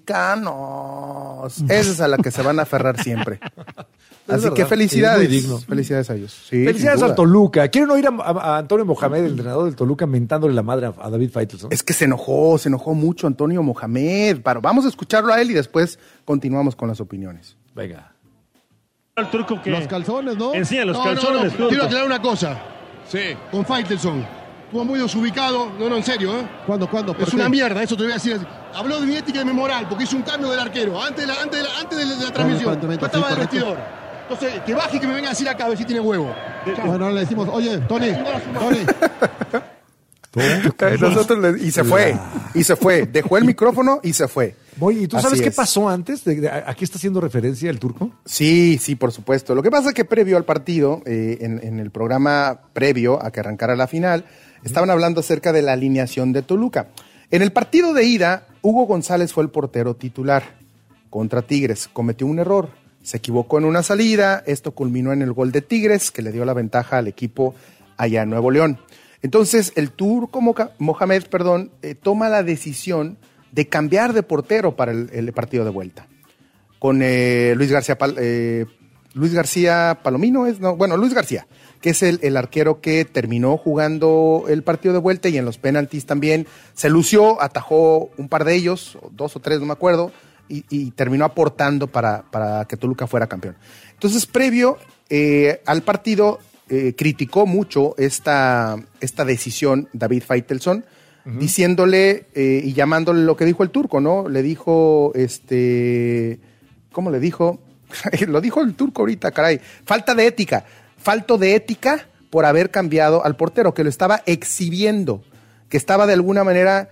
mexicanos. Esa es a la que se van a aferrar siempre. Así que felicidades. Es muy digno. Felicidades a ellos. Sí, felicidades al Toluca. ¿Quieren oír a Antonio Mohamed, el entrenador del Toluca, mentándole la madre a David Faitelson? Es que se enojó mucho Antonio Mohamed. Vamos a escucharlo a él y después continuamos con las opiniones. Venga. El turco que los calzones, ¿no? Enseña los calzones. No. Quiero aclarar una cosa. Sí. Con Faitelson. Estuvo muy desubicado. No, en serio, ¿Cuándo? Es una mierda, eso te voy a decir. Habló de mi ética y de mi moral, porque hizo un cambio del arquero. Antes de la transmisión. Yo estaba del vestidor. Entonces, que baje y que me venga a decir acá a ver si tiene huevo. Bueno, ahora le decimos, oye, Tony. Y se fue. Dejó el micrófono y se fue. Oye, ¿y tú sabes Así qué es. pasó antes? ¿A qué está haciendo referencia el Turco? Sí, por supuesto. Lo que pasa es que previo al partido, en el programa previo a que arrancara la final, estaban hablando acerca de la alineación de Toluca. En el partido de ida, Hugo González fue el portero titular contra Tigres. Cometió un error, se equivocó en una salida, esto culminó en el gol de Tigres, que le dio la ventaja al equipo allá en Nuevo León. Entonces, el Turco Mohamed, toma la decisión de cambiar de portero para el partido de vuelta. Con Luis García Palomino, Luis García, que es el arquero que terminó jugando el partido de vuelta y en los penaltis también se lució, atajó un par de ellos, 2 o 3, no me acuerdo, y terminó aportando para que Toluca fuera campeón. Entonces, previo al partido, criticó mucho esta decisión David Faitelson, diciéndole y llamándole lo que dijo el Turco, ¿no? Le dijo, ¿cómo le dijo? Lo dijo el Turco ahorita, caray. Falto de ética por haber cambiado al portero, que lo estaba exhibiendo, que estaba de alguna manera,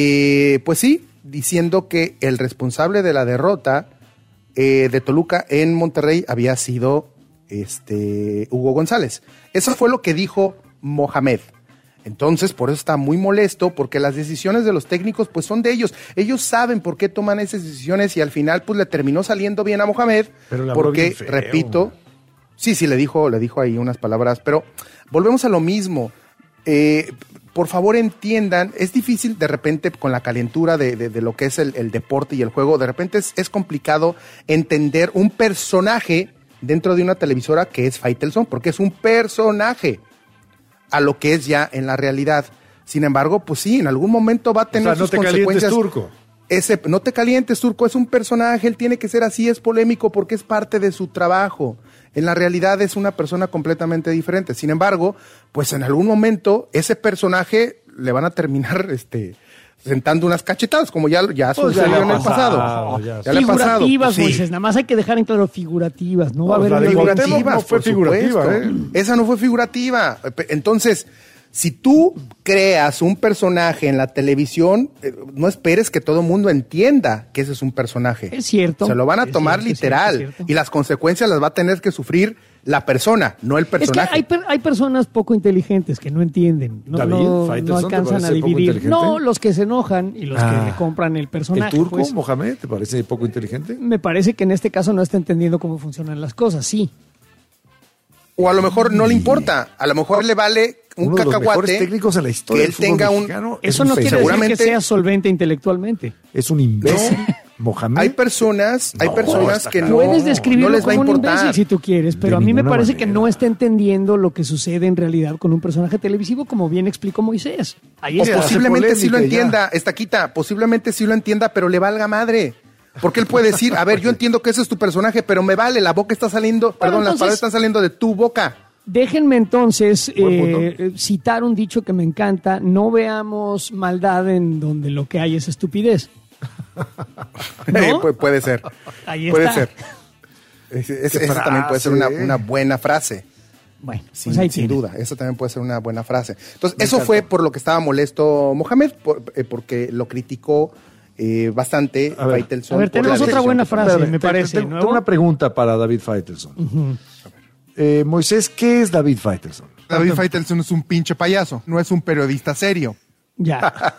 diciendo que el responsable de la derrota de Toluca en Monterrey había sido Hugo González. Eso fue lo que dijo Mohamed. Entonces, por eso está muy molesto, porque las decisiones de los técnicos pues son de ellos. Ellos saben por qué toman esas decisiones y al final pues le terminó saliendo bien a Mohamed, porque, repito, sí, le dijo ahí unas palabras, pero volvemos a lo mismo. Por favor entiendan, es difícil de repente con la calentura de lo que es el deporte y el juego, de repente es complicado entender un personaje dentro de una televisora que es Faitelson, porque es un personaje a lo que es ya en la realidad. Sin embargo, pues sí, en algún momento va a tener sus consecuencias. No te calientes, Turco, es un personaje, él tiene que ser así, es polémico porque es parte de su trabajo. En la realidad es una persona completamente diferente. Sin embargo, pues en algún momento ese personaje le van a terminar sentando unas cachetadas, como ya sucedió en el pasado. Figurativas, Moisés, nada más hay que dejar en claro figurativas. No va a haber figurativas. No fue figurativa, Esa no fue figurativa. Entonces, si tú creas un personaje en la televisión, no esperes que todo el mundo entienda que ese es un personaje. Es cierto. Se lo van a tomar literal y las consecuencias las va a tener que sufrir la persona, no el personaje. Es que hay personas poco inteligentes que no entienden, no alcanzan a dividir. No, los que se enojan y los que le compran el personaje. ¿El Turco, Mohamed, te parece poco inteligente? Me parece que en este caso no está entendiendo cómo funcionan las cosas, sí. O a lo mejor no le importa, a lo mejor le vale un uno cacahuate. De los mejores técnicos en la historia que él tenga un. Eso no quiere decir que sea solvente intelectualmente. Es un imbécil. Mohamed. Hay personas que no. Puedes describirlo no les va a como un importar. imbécil si tú quieres, pero a mí me parece que no está entendiendo lo que sucede en realidad con un personaje televisivo, como bien explicó Moisés. Ahí o posiblemente sí lo entienda, Estaquita, posiblemente sí lo entienda, pero le valga madre. Porque él puede decir, a ver, yo entiendo que ese es tu personaje, pero me vale, la boca está saliendo, las palabras están saliendo de tu boca. Déjenme entonces citar un dicho que me encanta: no veamos maldad en donde lo que hay es estupidez. ¿No? Puede ser. Ahí puede está. ser. Esa también puede ser una buena frase. Bueno, sin duda, eso también puede ser una buena frase. Entonces, eso fue por lo que estaba molesto Mohamed, porque lo criticó bastante Faitelson. A ver, tenemos otra buena frase, me parece. Tengo una pregunta para David Faitelson. Moisés, ¿qué es David Faitelson? David Faitelson es un pinche payaso, no es un periodista serio. Ya.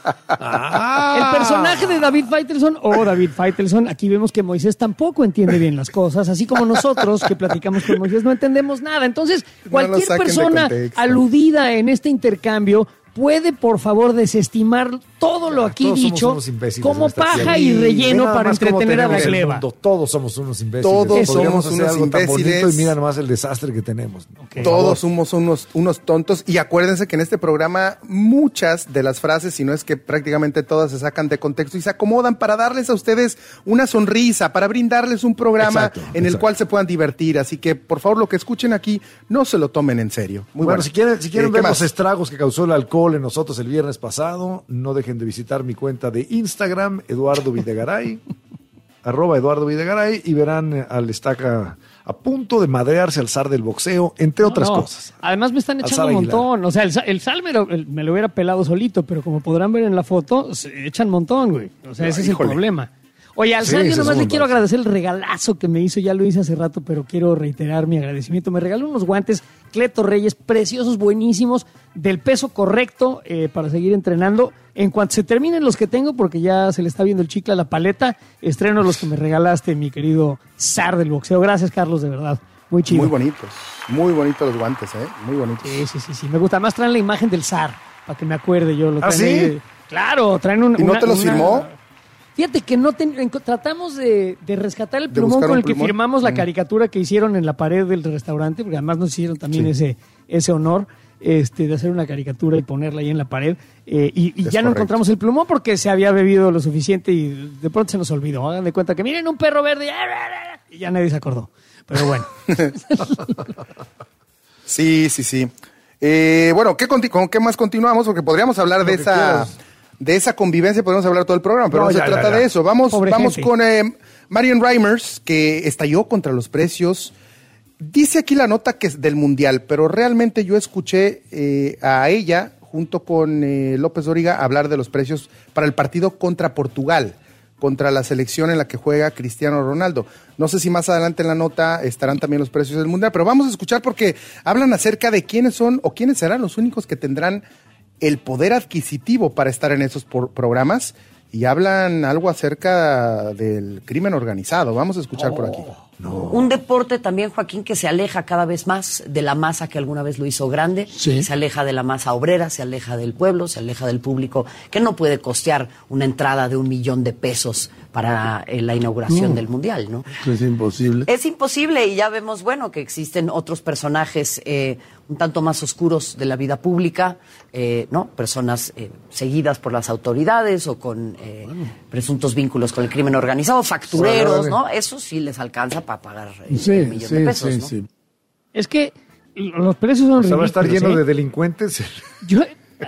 El personaje de David Faitelson o David Faitelson, aquí vemos que Moisés tampoco entiende bien las cosas, así como nosotros que platicamos con Moisés no entendemos nada. Entonces, cualquier persona aludida en este intercambio puede, por favor, desestimar todo lo aquí dicho como paja y relleno para entretener a la gleba. Todos somos unos imbéciles. Todos somos unos imbéciles. Y mira nomás el desastre que tenemos. Todos somos unos tontos. Y acuérdense que en este programa muchas de las frases, si no es que prácticamente todas, se sacan de contexto y se acomodan para darles a ustedes una sonrisa, para brindarles un programa en el cual se puedan divertir. Así que, por favor, lo que escuchen aquí, no se lo tomen en serio. Muy bueno. Si quieren ver los estragos que causó el alcohol en nosotros el viernes pasado, no dejen de visitar mi cuenta de Instagram, Eduardo Videgaray, @EduardoVidegaray, y verán al Estaca a punto de madrearse al zar del boxeo, entre otras cosas. Además me están echando un montón. O sea, el zar me lo hubiera pelado solito, pero como podrán ver en la foto, se echan montón, güey. O sea, ese es el problema. Oye, al Sandy nomás le quiero agradecer el regalazo que me hizo, ya lo hice hace rato, pero quiero reiterar mi agradecimiento. Me regaló unos guantes Cleto Reyes, preciosos, buenísimos, del peso correcto para seguir entrenando. En cuanto se terminen los que tengo, porque ya se le está viendo el chicle a la paleta, estreno los que me regalaste, mi querido zar del boxeo. Gracias, Carlos, de verdad. Muy chido. Muy bonitos los guantes, muy bonitos. Sí, me gusta. Más traen la imagen del zar, para que me acuerde yo. Lo traen ¿sí? Claro, traen un... ¿Y no te los firmó? Fíjate que tratamos de rescatar el plumón con el que firmamos la caricatura que hicieron en la pared del restaurante, porque además nos hicieron también ese honor de hacer una caricatura y ponerla ahí en la pared. Y ya no encontramos el plumón porque se había bebido lo suficiente y de pronto se nos olvidó. Hagan de cuenta que miren un perro verde y ya nadie se acordó. Pero bueno. Sí. Bueno, ¿con qué más continuamos? Porque podríamos hablar de esa convivencia, podemos hablar todo el programa, pero no se trata de eso. Vamos con Marion Reimers, que estalló contra los precios. Dice aquí la nota que es del Mundial, pero realmente yo escuché a ella, junto con López Dóriga, hablar de los precios para el partido contra Portugal, contra la selección en la que juega Cristiano Ronaldo. No sé si más adelante en la nota estarán también los precios del Mundial, pero vamos a escuchar porque hablan acerca de quiénes son o quiénes serán los únicos que tendrán el poder adquisitivo para estar en esos programas, y hablan algo acerca del crimen organizado. Vamos a escuchar por aquí. Un deporte también, Joaquín, que se aleja cada vez más de la masa que alguna vez lo hizo grande, se aleja de la masa obrera, se aleja del pueblo, se aleja del público, que no puede costear una entrada de $1 millón para la inauguración del Mundial, ¿no? Es imposible. Es imposible, y ya vemos, bueno, que existen otros personajes un tanto más oscuros de la vida pública, ¿no? Personas seguidas por las autoridades o con presuntos vínculos con el crimen organizado, factureros, ¿no? Eso sí les alcanza para pagar $1 millón de pesos, ¿no? Es que los precios son ridículos. ¿Va a estar lleno de delincuentes? Yo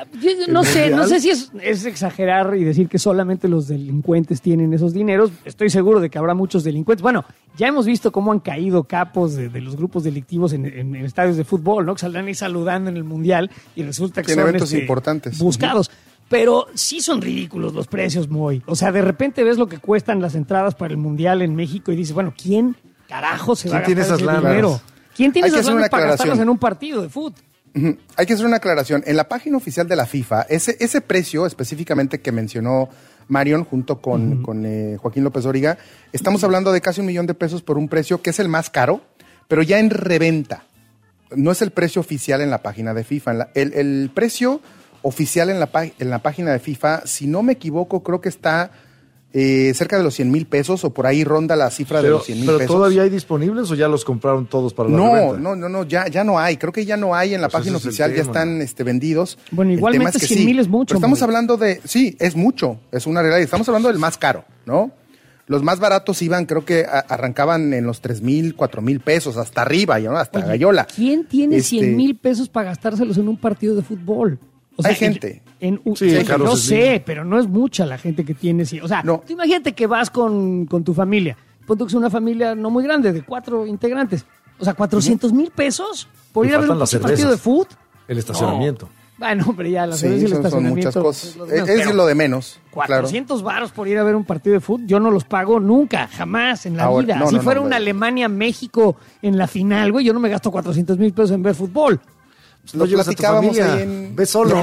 no sé si es exagerar y decir que solamente los delincuentes tienen esos dineros. Estoy seguro de que habrá muchos delincuentes. Bueno, ya hemos visto cómo han caído capos de los grupos delictivos en estadios de fútbol, ¿no? Que saldrán ahí saludando en el Mundial y resulta que son eventos importantes, buscados. Pero sí son ridículos los precios, Moy. O sea, de repente ves lo que cuestan las entradas para el Mundial en México y dices, bueno, ¿quién carajo se va a gastar ese dinero? ¿Quién tiene esas lanas para gastarlas en un partido de fútbol? Hay que hacer una aclaración. En la página oficial de la FIFA, ese precio específicamente que mencionó Marion junto con Joaquín López Dóriga, estamos hablando de casi $1 millón por un precio que es el más caro, pero ya en reventa. No es el precio oficial en la página de FIFA. El precio oficial en la página de FIFA, si no me equivoco, creo que está cerca de los $100,000 o por ahí ronda la cifra de los $100,000 pesos. ¿Pero todavía hay disponibles o ya los compraron todos para la reventa? No, ya no hay. Creo que ya no hay en la página oficial, ya están vendidos. Bueno, igualmente $100,000 es mucho. Pero estamos hablando sí, es mucho, es una realidad. Estamos hablando del más caro, ¿no? Los más baratos creo que arrancaban en los $3,000, $4,000 hasta arriba, ¿no? Hasta Gallola. ¿Quién tiene $100,000 para gastárselos en un partido de fútbol? O sea, hay gente. Yo sé, pero no es mucha la gente que tiene. O sea, tú imagínate que vas con tu familia. Ponte que es una familia no muy grande, de 4 integrantes. O sea, $400,000 por ir a ver un partido de fútbol. El estacionamiento. Bueno, hombre, ya la cerveza y el estacionamiento. Son muchas cosas. Es lo de menos. 400 varos por ir a ver un partido de fútbol, yo no los pago nunca, jamás en la vida. Si fuera una Alemania-México en la final, güey, yo no me gasto $400,000 en ver fútbol. Lo platicábamos ahí en... Ve solo.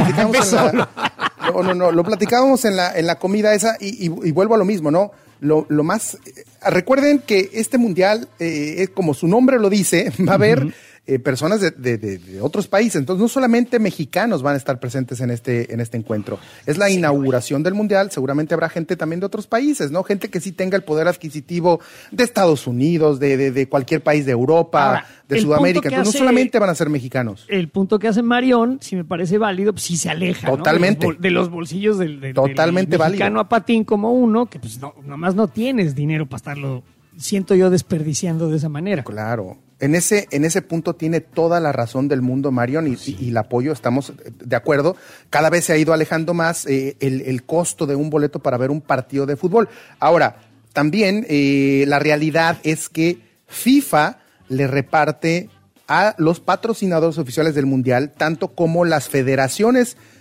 Lo platicábamos en la comida esa y vuelvo a lo mismo, ¿no? Lo más... recuerden que este mundial, como su nombre lo dice, va a haber personas de otros países. Entonces, no solamente mexicanos van a estar presentes en este encuentro. Es la inauguración del mundial. Seguramente habrá gente también de otros países, ¿no? Gente que sí tenga el poder adquisitivo de Estados Unidos, de cualquier país de Europa, ahora, de Sudamérica. Entonces, no solamente van a ser mexicanos. El punto que hace Marion, si me parece válido, pues sí se aleja, totalmente, ¿no? De los bolsillos del totalmente mexicano válido. A patín como uno, que pues nomás no tienes dinero para estarlo, siento yo, desperdiciando de esa manera. Claro. En ese punto tiene toda la razón del mundo, Marion, y la apoyo, estamos de acuerdo. Cada vez se ha ido alejando más el costo de un boleto para ver un partido de fútbol. Ahora, también la realidad es que FIFA le reparte a los patrocinadores oficiales del Mundial, tanto como las federaciones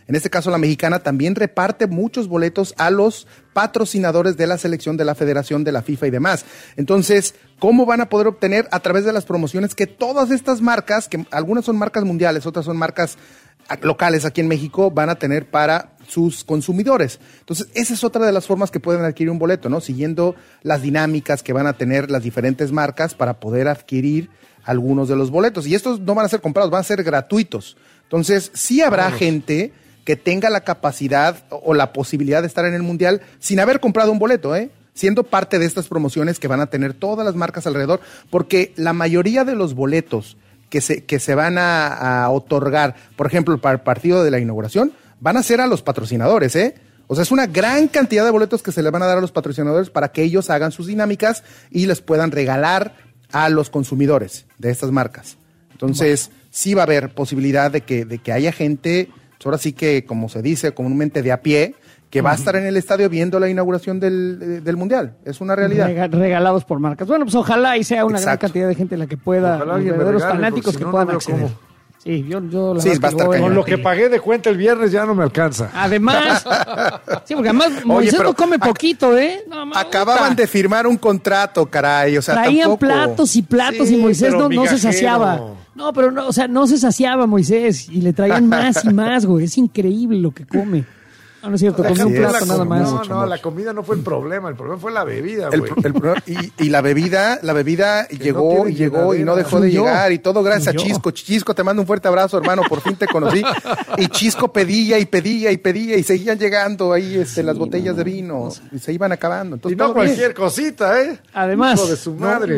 en este caso la mexicana, también reparte muchos boletos a los patrocinadores de la selección, de la federación, de la FIFA y demás. Entonces, ¿cómo van a poder obtener? A través de las promociones que todas estas marcas, que algunas son marcas mundiales, otras son marcas locales aquí en México, van a tener para sus consumidores. Entonces, esa es otra de las formas que pueden adquirir un boleto, ¿no? Siguiendo las dinámicas que van a tener las diferentes marcas para poder adquirir algunos de los boletos. Y estos no van a ser comprados, van a ser gratuitos. Entonces, sí habrá gente que tenga la capacidad o la posibilidad de estar en el Mundial sin haber comprado un boleto, siendo parte de estas promociones que van a tener todas las marcas alrededor, porque la mayoría de los boletos que se van a otorgar, por ejemplo, para el partido de la inauguración, van a ser a los patrocinadores, O sea, es una gran cantidad de boletos que se les van a dar a los patrocinadores para que ellos hagan sus dinámicas y les puedan regalar a los consumidores de estas marcas. Entonces, sí va a haber posibilidad de que haya gente, ahora sí que, como se dice comúnmente, de a pie, que va a estar en el estadio viendo la inauguración del Mundial. Es una realidad. Regalados por marcas. Bueno, pues ojalá y sea una gran cantidad de gente la que pueda, Ojalá los verdaderos fanáticos que puedan acceder. Cómo. Sí, yo la sí, verdad va a estar con lo que pagué de cuenta el viernes ya no me alcanza. Además, sí, porque además Moisés no come poquito, No, acababan de firmar un contrato, caray. O sea, traían tampoco... platos y platos y Moisés no se saciaba. No, pero no, o sea, no se saciaba Moisés y le traían más y más, güey. Es increíble lo que come. No es cierto, comí un plato nada más. No, la comida no fue el problema fue la bebida, güey. Y la bebida llegó y no dejó de llegar, y todo gracias a Chisco. Chisco, te mando un fuerte abrazo, hermano, por fin te conocí. Y Chisco pedía, y seguían llegando ahí las botellas de vino, y se iban acabando. Entonces, y no cualquier cosita, Además, hijo de su madre.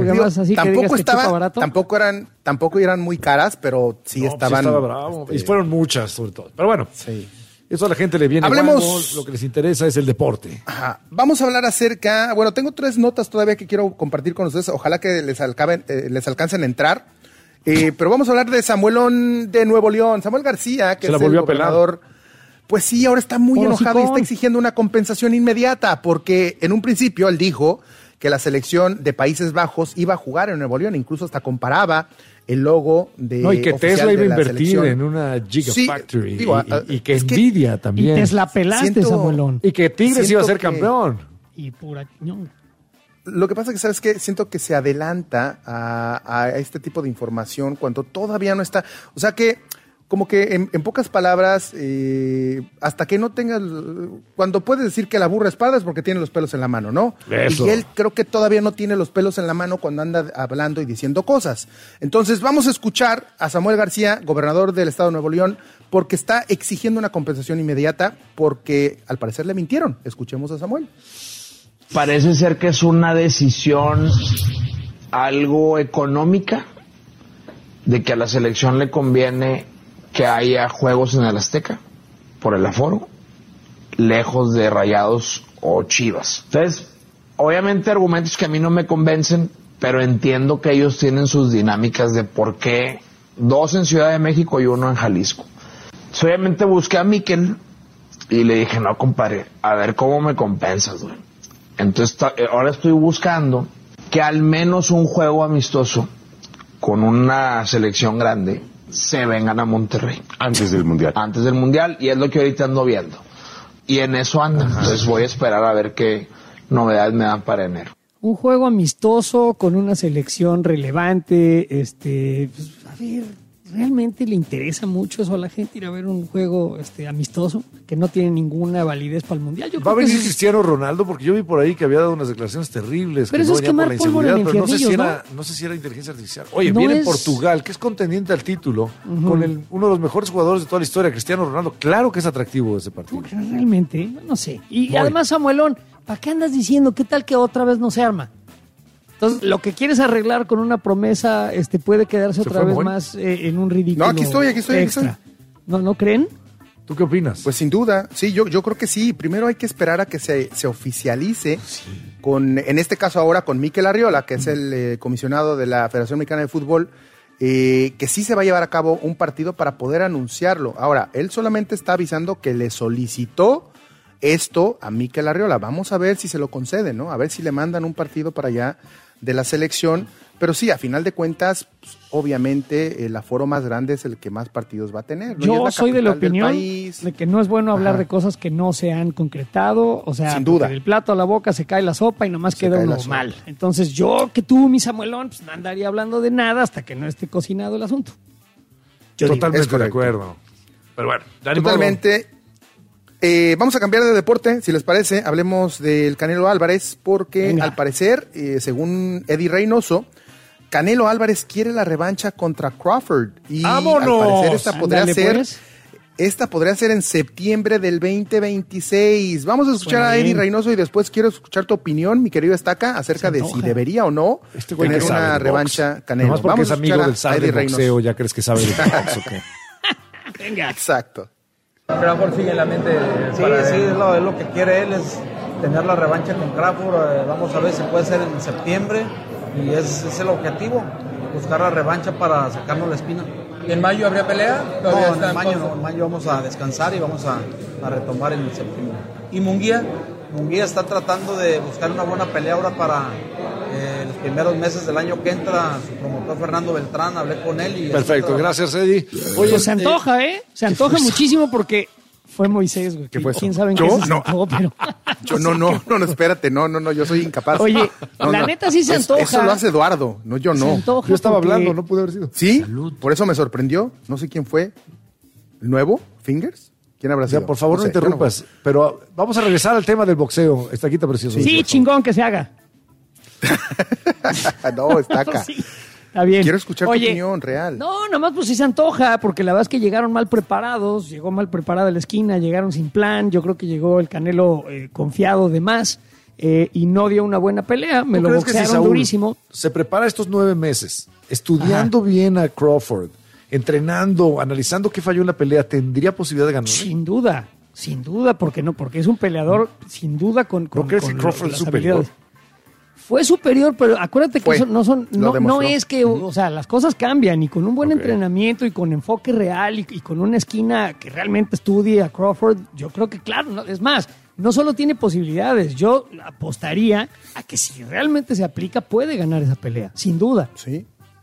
Tampoco eran muy caras, pero sí estaban. Sí estaba bravo. Y fueron muchas, sobre todo. Pero bueno. Sí. Eso a la gente le viene lo que les interesa es el deporte. Ajá. Vamos a hablar acerca, tengo 3 notas todavía que quiero compartir con ustedes, ojalá que les alcancen a entrar, pero vamos a hablar de Samuelón de Nuevo León, Samuel García, que es el gobernador. Pues sí, ahora está muy enojado y está exigiendo una compensación inmediata, porque en un principio él dijo que la selección de Países Bajos iba a jugar en Nuevo León, incluso hasta comparaba el logo de y que Tesla iba a invertir en una Gigafactory y que Nvidia también. Y Tesla pelaste, Samuelón. Y que Tigres iba a ser campeón. Y pura... No. Lo que pasa es que, ¿sabes qué? Siento que se adelanta a este tipo de información cuando todavía no está... O sea que, como que en pocas palabras, hasta que no tengas... Cuando puedes decir que la burra es parda es porque tiene los pelos en la mano, ¿no? Eso. Y él creo que todavía no tiene los pelos en la mano cuando anda hablando y diciendo cosas. Entonces vamos a escuchar a Samuel García, gobernador del estado de Nuevo León, porque está exigiendo una compensación inmediata porque al parecer le mintieron. Escuchemos a Samuel. Parece ser que es una decisión algo económica, de que a la selección le conviene que haya juegos en el Azteca por el aforo, lejos de Rayados o Chivas. Entonces, obviamente argumentos que a mí no me convencen, pero entiendo que ellos tienen sus dinámicas de por qué 2 en Ciudad de México y 1 en Jalisco. Entonces, obviamente busqué a Miquel y le dije, no, compadre, a ver cómo me compensas, güey. Entonces, ahora estoy buscando que al menos un juego amistoso con una selección grande se vengan a Monterrey. Antes del Mundial, y es lo que ahorita ando viendo. Y en eso andan. Entonces voy a esperar a ver qué novedades me dan para enero. Un juego amistoso con una selección relevante, a ver, ¿realmente le interesa mucho eso a la gente, ir a ver un juego amistoso que no tiene ninguna validez para el Mundial? Va a venir Cristiano Ronaldo, porque yo vi por ahí que había dado unas declaraciones terribles. Pero eso es quemar pólvora en infiernillos, no sé si era inteligencia artificial. Oye, viene Portugal, que es contendiente al título, con uno de los mejores jugadores de toda la historia, Cristiano Ronaldo. Claro que es atractivo ese partido. Realmente, no sé. Y además, Samuelón, ¿para qué andas diciendo? ¿Qué tal que otra vez no se arma? Entonces, lo que quieres arreglar con una promesa puede quedarse otra vez más en un ridículo. No, aquí estoy. Extra. ¿No creen? ¿Tú qué opinas? Pues sin duda, sí, yo creo que sí. Primero hay que esperar a que se oficialice en este caso ahora con Miquel Arriola, que es el comisionado de la Federación Mexicana de Fútbol, que sí se va a llevar a cabo un partido para poder anunciarlo. Ahora, él solamente está avisando que le solicitó esto a Miquel Arriola. Vamos a ver si se lo conceden, ¿no? A ver si le mandan un partido para allá de la selección Pero sí, a final de cuentas, pues, obviamente el aforo más grande es el que más partidos va a tener, ¿no? Yo soy de la opinión de que no es bueno hablar de cosas que no se han concretado, o sea, sin duda. Del plato a la boca se cae la sopa y nomás queda uno mal. Entonces yo, que tú, mi Samuelón, pues no andaría hablando de nada hasta que no esté cocinado el asunto. Totalmente de acuerdo. Pero bueno, totalmente. Vamos a cambiar de deporte, si les parece. Hablemos del Canelo Álvarez, porque al parecer, según Eddie Reynoso, Canelo Álvarez quiere la revancha contra Crawford. Y ¡vámonos! al parecer esta podría pues. ser en septiembre del 2026. Vamos a escuchar a Eddie Reynoso y después quiero escuchar tu opinión, mi querido Estaca, acerca de si debería o no tener una revancha Canelo. Nomás porque Vamos es a amigo escuchar del sable de boxeo, ¿ya crees que sabe de box o qué? Venga. Exacto. Crawford sigue en la mente. Sí, es lo que quiere él, es tener la revancha con Crawford. Vamos a ver si puede ser en septiembre y es el objetivo, buscar la revancha para sacarnos la espina. ¿Y en mayo habría pelea? No, en mayo vamos a descansar y vamos a retomar en septiembre. ¿Y Munguía? Munguía está tratando de buscar una buena pelea ahora para los primeros meses del año que entra. Su promotor Fernando Beltrán, hablé con él. Y perfecto, gracias Eddie. Oye, pues se antoja, Se antoja muchísimo porque fue Moisés, güey. ¿Qué fue eso? ¿Quién sabe en qué se antojó? Pero... Yo no, espérate, no, yo soy incapaz. Oye, la neta sí se antoja. Eso lo hace Eduardo, no, yo no. Yo estaba hablando, no pude haber sido. Sí, por eso me sorprendió. No sé quién fue. ¿El nuevo? ¿Fingers? ¿Quién habrá sido? Por favor, no interrumpas. Pero vamos a regresar al tema del boxeo. Estaquita precioso. Sí, chingón que se haga. No, Estaca. Sí. Está bien. Quiero escuchar tu opinión real. No, nomás pues sí se antoja, porque la verdad es que llegaron mal preparados, llegó mal preparada la esquina, llegaron sin plan, yo creo que llegó el Canelo confiado de más y no dio una buena pelea, me lo boxearon durísimo. Se prepara estos 9 meses, estudiando bien a Crawford, entrenando, analizando qué falló en la pelea, ¿tendría posibilidad de ganar? Sin duda, porque no, porque es un peleador sin duda con ¿No crees que Crawford es superior? Fue superior, pero acuérdate que eso no es que, o sea, las cosas cambian y con un buen entrenamiento y con enfoque real y con una esquina que realmente estudie a Crawford, yo creo que claro, es más, no solo tiene posibilidades, yo apostaría a que si realmente se aplica puede ganar esa pelea, sin duda. Sí.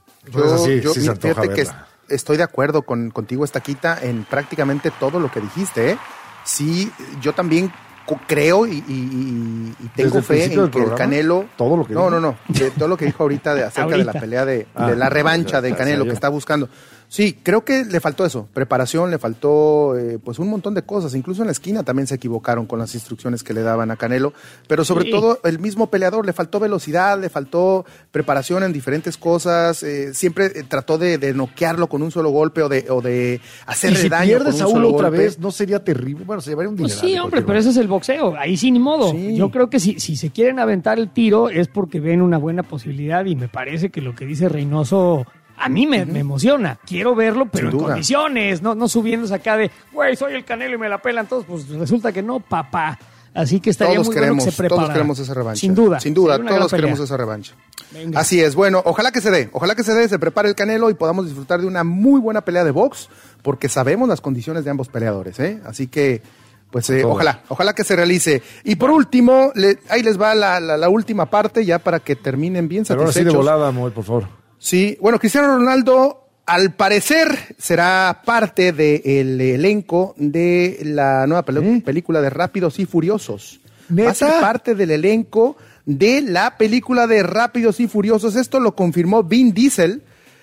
Yo fíjate que estoy de acuerdo contigo, Estaquita, en prácticamente todo lo que dijiste, ¿eh? Sí, yo también creo y tengo fe en que el Canelo... Todo lo que de todo lo que dijo ahorita acerca de la pelea de la revancha de Canelo que está buscando. Sí, creo que le faltó eso, preparación, le faltó pues un montón de cosas, incluso en la esquina también se equivocaron con las instrucciones que le daban a Canelo, pero sobre todo el mismo peleador le faltó velocidad, le faltó preparación en diferentes cosas, siempre trató de noquearlo con un solo golpe o de hacerle daño. Si pierdes a uno otra golpe. vez, ¿no sería terrible? Bueno, se llevaría un dineral. Pues sí, hombre, pero ese es el boxeo, ahí sí ni modo. Sí. Yo creo que si se quieren aventar el tiro es porque ven una buena posibilidad y me parece que lo que dice Reynoso... A mí me emociona, quiero verlo, pero en condiciones, no subiéndose acá de, güey, soy el Canelo y me la pelan todos, pues resulta que no, papá. Así que estaría muy bueno que se preparara. Todos queremos esa revancha. Sin duda, todos queremos esa revancha. Venga. Así es, bueno, ojalá que se dé, se prepare el Canelo y podamos disfrutar de una muy buena pelea de box, porque sabemos las condiciones de ambos peleadores, ¿eh? Así que, pues ojalá que se realice. Y por último, ahí les va la última parte, ya para que terminen bien satisfechos. Pero ahora sí de volada, Moy, por favor. Sí, bueno, Cristiano Ronaldo al parecer será parte del elenco de la nueva película de Rápidos y Furiosos. ¿Neta? Va a ser parte del elenco de la película de Rápidos y Furiosos. Esto lo confirmó Vin Diesel.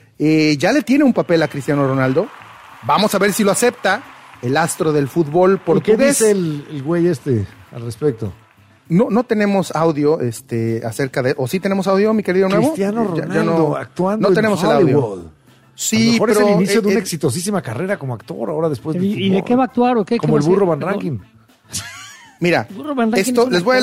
Ya le tiene un papel a Cristiano Ronaldo. Vamos a ver si lo acepta el astro del fútbol portugués. ¿Y qué dice el güey al respecto? No tenemos audio acerca de... ¿O sí tenemos audio, mi querido Nuevo? Cristiano Ronaldo actuando no tenemos en Hollywood. El audio. Sí, a lo mejor pero... es el inicio de una exitosísima carrera como actor, ahora después de ¿Y de qué va a actuar o qué? Como el burro Van Rankin. Mira, esto les voy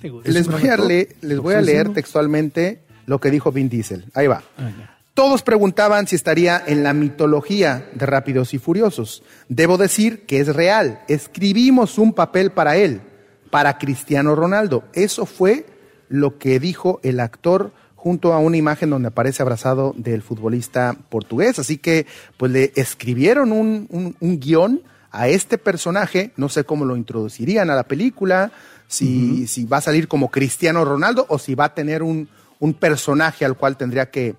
a leer textualmente lo que dijo Vin Diesel. Ahí va. Todos preguntaban si estaría en la mitología de Rápidos y Furiosos. Debo decir que es real. Escribimos un papel para él. Para Cristiano Ronaldo. Eso fue lo que dijo el actor junto a una imagen donde aparece abrazado del futbolista portugués. Así que pues le escribieron un guión a este personaje. No sé cómo lo introducirían a la película, si va a salir como Cristiano Ronaldo o si va a tener un un personaje al cual tendría que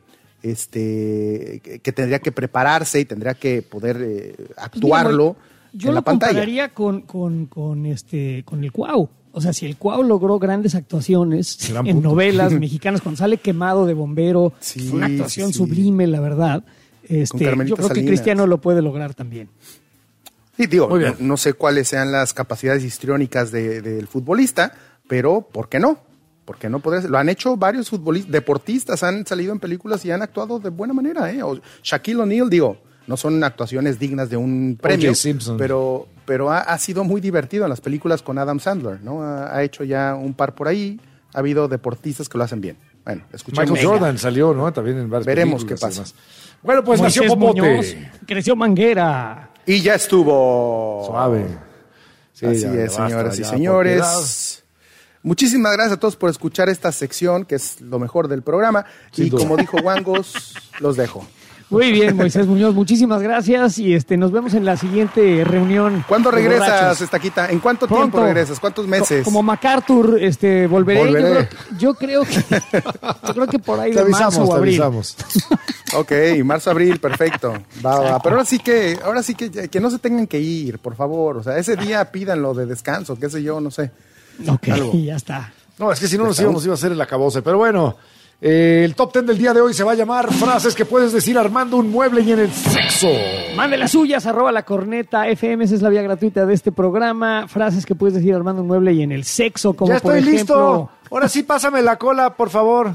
tendría que prepararse y tendría que poder actuarlo yo en la lo pantalla. compararía con el Cuau. O sea, si el Cuau logró grandes actuaciones en novelas mexicanas, cuando sale Quemado de bombero, una actuación sublime, la verdad. Yo creo que Cristiano lo puede lograr también. Y digo, no sé cuáles sean las capacidades histriónicas del futbolista, pero ¿por qué no? ¿Por qué no podría ser? Lo han hecho varios futbolistas, deportistas, han salido en películas y han actuado de buena manera, ¿eh? O Shaquille O'Neal, no son actuaciones dignas de un premio, pero ha sido muy divertido en las películas con Adam Sandler, ¿no? Ha hecho ya un par por ahí, ha habido deportistas que lo hacen bien. Bueno, escuchemos. Michael Jordan salió, ¿no? También en varias Veremos películas. Qué pasa. Además. Bueno, pues Moisés nació Popote. Muñoz, creció Manguera. Y ya estuvo. Suave. Sí, así ya, es, basta, señoras y ya, señores. Muchísimas gracias a todos por escuchar esta sección, que es lo mejor del programa. Sin y duda. como dijo Wangos, los dejo. Muy bien, Moisés Muñoz, muchísimas gracias y nos vemos en la siguiente reunión. ¿Cuándo de regresas, borrachos. Estaquita? ¿En cuánto Pronto. tiempo regresas? ¿Cuántos meses? Como MacArthur, volveré. Volveré. Yo creo que por ahí Te de avisamos, marzo o te abril. avisamos. Ok, marzo, abril, perfecto. Va. Pero ahora sí que no se tengan que ir, por favor. O sea, ese día pídanlo de descanso, qué sé yo, no sé. Ok, Algo. ya está. No, es que si no nos iba a hacer el acabose. Pero bueno, el top 10 del día de hoy se va a llamar frases que puedes decir armando un mueble y en el sexo. Mande las suyas, @lacorneta_FM, esa es la vía gratuita de este programa. Frases que puedes decir armando un mueble y en el sexo, como Ya por estoy ejemplo... listo. Ahora sí, pásame la cola, por favor.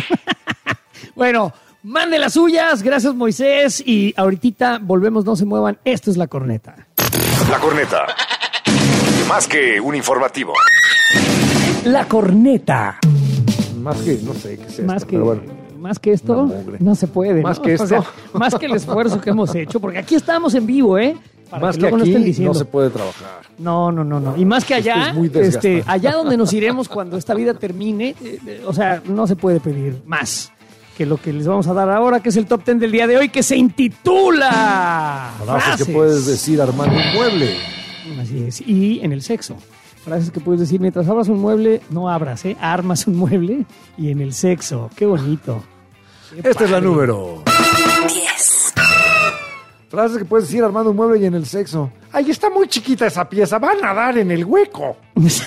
Bueno, mande las suyas, gracias Moisés, y ahorita volvemos, no se muevan, esto es La Corneta. La Corneta. Más que un informativo. La Corneta. Más que, no sé qué es esto, Más que, pero bueno. más que esto, no se puede. Más ¿no? que esto. O sea, más que el esfuerzo que hemos hecho, porque aquí estamos en vivo, ¿eh? Para Más que luego no aquí estén diciendo. no se puede trabajar. No. Y más que allá, Esto es muy desgastante. allá donde nos iremos cuando esta vida termine, o sea, no se puede pedir más que lo que les vamos a dar ahora, que es el top 10 del día de hoy, que se intitula Frases que puedes decir armando un mueble. Así es. Y en el sexo. Frases que puedes decir mientras abras un mueble, no abras, armas un mueble y en el sexo. Qué bonito. Qué Esta es la padre. número 10. Frases que puedes decir armando un mueble y en el sexo. Ay, está muy chiquita esa pieza, va a nadar en el hueco.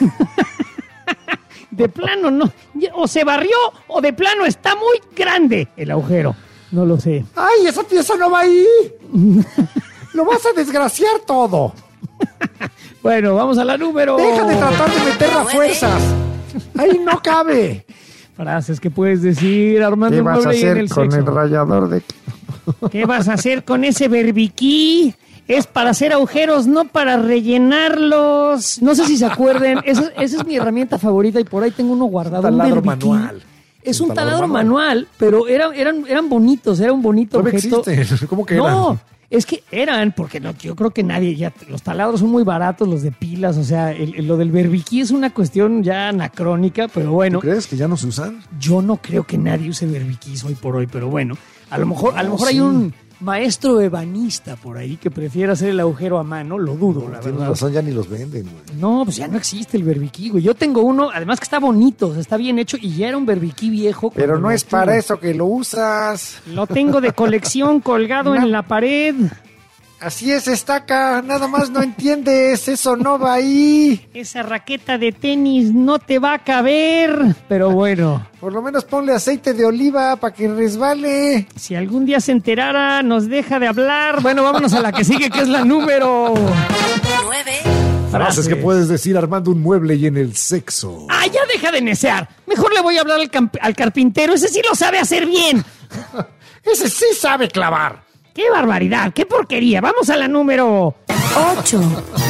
De plano no. O se barrió o de plano está muy grande el agujero. No lo sé. Ay, esa pieza no va ahí. Lo vas a desgraciar todo. Bueno, vamos a la número. Deja de tratar de meterla a fuerzas. Ahí no cabe. Frases que puedes decir armando ¿Qué un vas a mueble y en hacer el con sexo. el rallador de... ¿Qué vas a hacer con ese berbiquí? Es para hacer agujeros, no para rellenarlos. No sé si se acuerden. Esa es mi herramienta favorita y por ahí tengo uno guardado. Un taladro berbiquí. manual. Es un taladro manual, pero eran bonitos. Era un bonito ¿Todavía objeto. existen? ¿Cómo que No, eran? es que eran, porque no, yo creo que nadie ya... Los taladros son muy baratos, los de pilas. O sea, lo del berbiquí es una cuestión ya anacrónica, pero bueno. ¿Tú crees que ya no se usan? Yo no creo que nadie use berbiquís hoy por hoy, pero bueno. A lo mejor hay un maestro ebanista por ahí que prefiere hacer el agujero a mano, lo dudo, la Tienes verdad. razón, ya ni los venden, güey. No, pues ya no existe el berbiquí, güey. Yo tengo uno, además que está bonito, o sea, está bien hecho y ya era un berbiquí viejo. Pero cuando no lo es para tuve. eso que lo usas. Lo tengo de colección colgado en la pared. Así es, estaca. Nada más no entiendes. Eso no va ahí. Esa raqueta de tenis no te va a caber, pero bueno. Por lo menos ponle aceite de oliva para que resbale. Si algún día se enterara, nos deja de hablar. Bueno, vámonos a la que sigue, que es la número 9. Frases que puedes decir armando un mueble y en el sexo. ¡Ah, ya deja de necear! Mejor le voy a hablar al carpintero. Ese sí lo sabe hacer bien. Ese sí sabe clavar. ¡Qué barbaridad! ¡Qué porquería! Vamos a la número 8.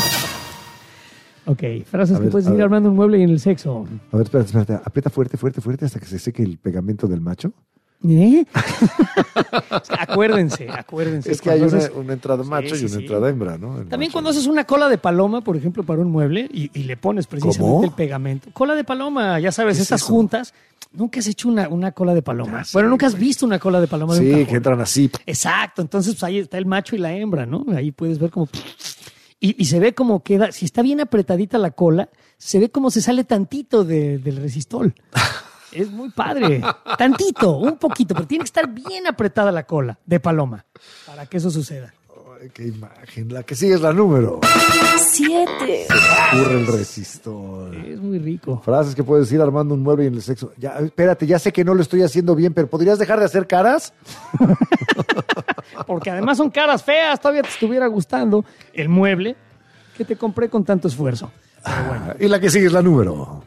Ok, frases que puedes decir armando un mueble y en el sexo. A ver, espérate. Aprieta fuerte hasta que se seque el pegamento del macho. ¿Eh? Acuérdense. Es que hay Cuando haces- una entrada macho Sí, y una sí. entrada hembra, ¿no? También cuando haces una cola de paloma, por ejemplo, para un mueble y le pones precisamente ¿Cómo? el pegamento. Cola de paloma, ya sabes, ¿Qué es estas eso? juntas. Nunca has hecho una cola de paloma. Bueno, nunca has visto una cola de paloma de un Sí, cajón. que entran así. Exacto, entonces pues, ahí está el macho y la hembra, ¿no? Ahí puedes ver como... Y se ve como queda, si está bien apretadita la cola, se ve como se sale tantito del resistol. Es muy padre. Tantito, un poquito, pero tiene que estar bien apretada la cola de paloma para que eso suceda. Ay, qué imagen. La que sigue es la número 7. Se ocurre el resistor. Es muy rico. Frases que puedes decir armando un mueble y en el sexo. Ya, espérate, ya sé que no lo estoy haciendo bien, pero ¿podrías dejar de hacer caras? Porque además son caras feas. Todavía te estuviera gustando el mueble que te compré con tanto esfuerzo. Pero bueno. Y la que sigue es la número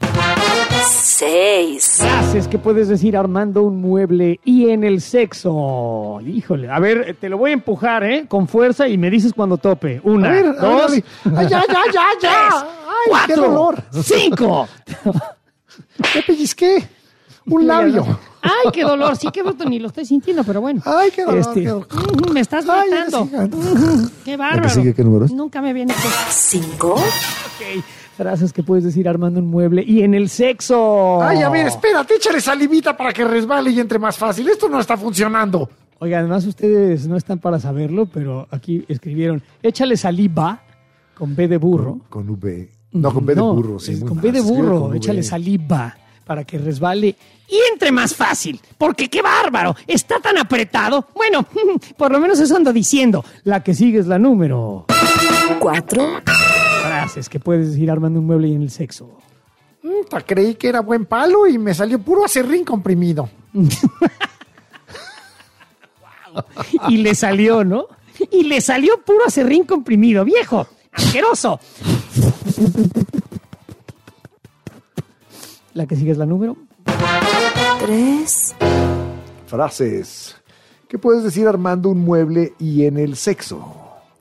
6. Frases que puedes decir armando un mueble y en el sexo. Híjole, a ver, te lo voy a empujar, con fuerza y me dices cuando tope. 1, 2, ¡ay, ya! ¡Ay, 4, qué dolor! 5. ¡Me pellizqué! Un labio. ¡Ay, qué dolor! Sí, qué bruto, ni lo estoy sintiendo, pero bueno. ¡Ay, qué dolor! Qué dolor. Me estás matando. ¡Qué bárbaro! ¿La que sigue qué número es? Nunca me viene. 5. Ok, frases que puedes decir armando un mueble y en el sexo. ¡Ay, a ver, espérate! Échale salivita para que resbale y entre más fácil. Esto no está funcionando. Oiga, además ustedes no están para saberlo, pero aquí escribieron, échale saliva con B de burro. Con V. No, con B de burro. Sí, con B de burro, échale saliva para que resbale y entre más fácil. Porque qué bárbaro, está tan apretado. Bueno, por lo menos eso ando diciendo. La que sigue es la número 4. Frases que puedes decir armando un mueble y en el sexo. Creí que era buen palo y me salió puro acerrín comprimido. Y le salió, ¿no? Y le salió puro acerrín comprimido, viejo, asqueroso. La que sigue es la número 3. Frases que puedes decir armando un mueble y en el sexo.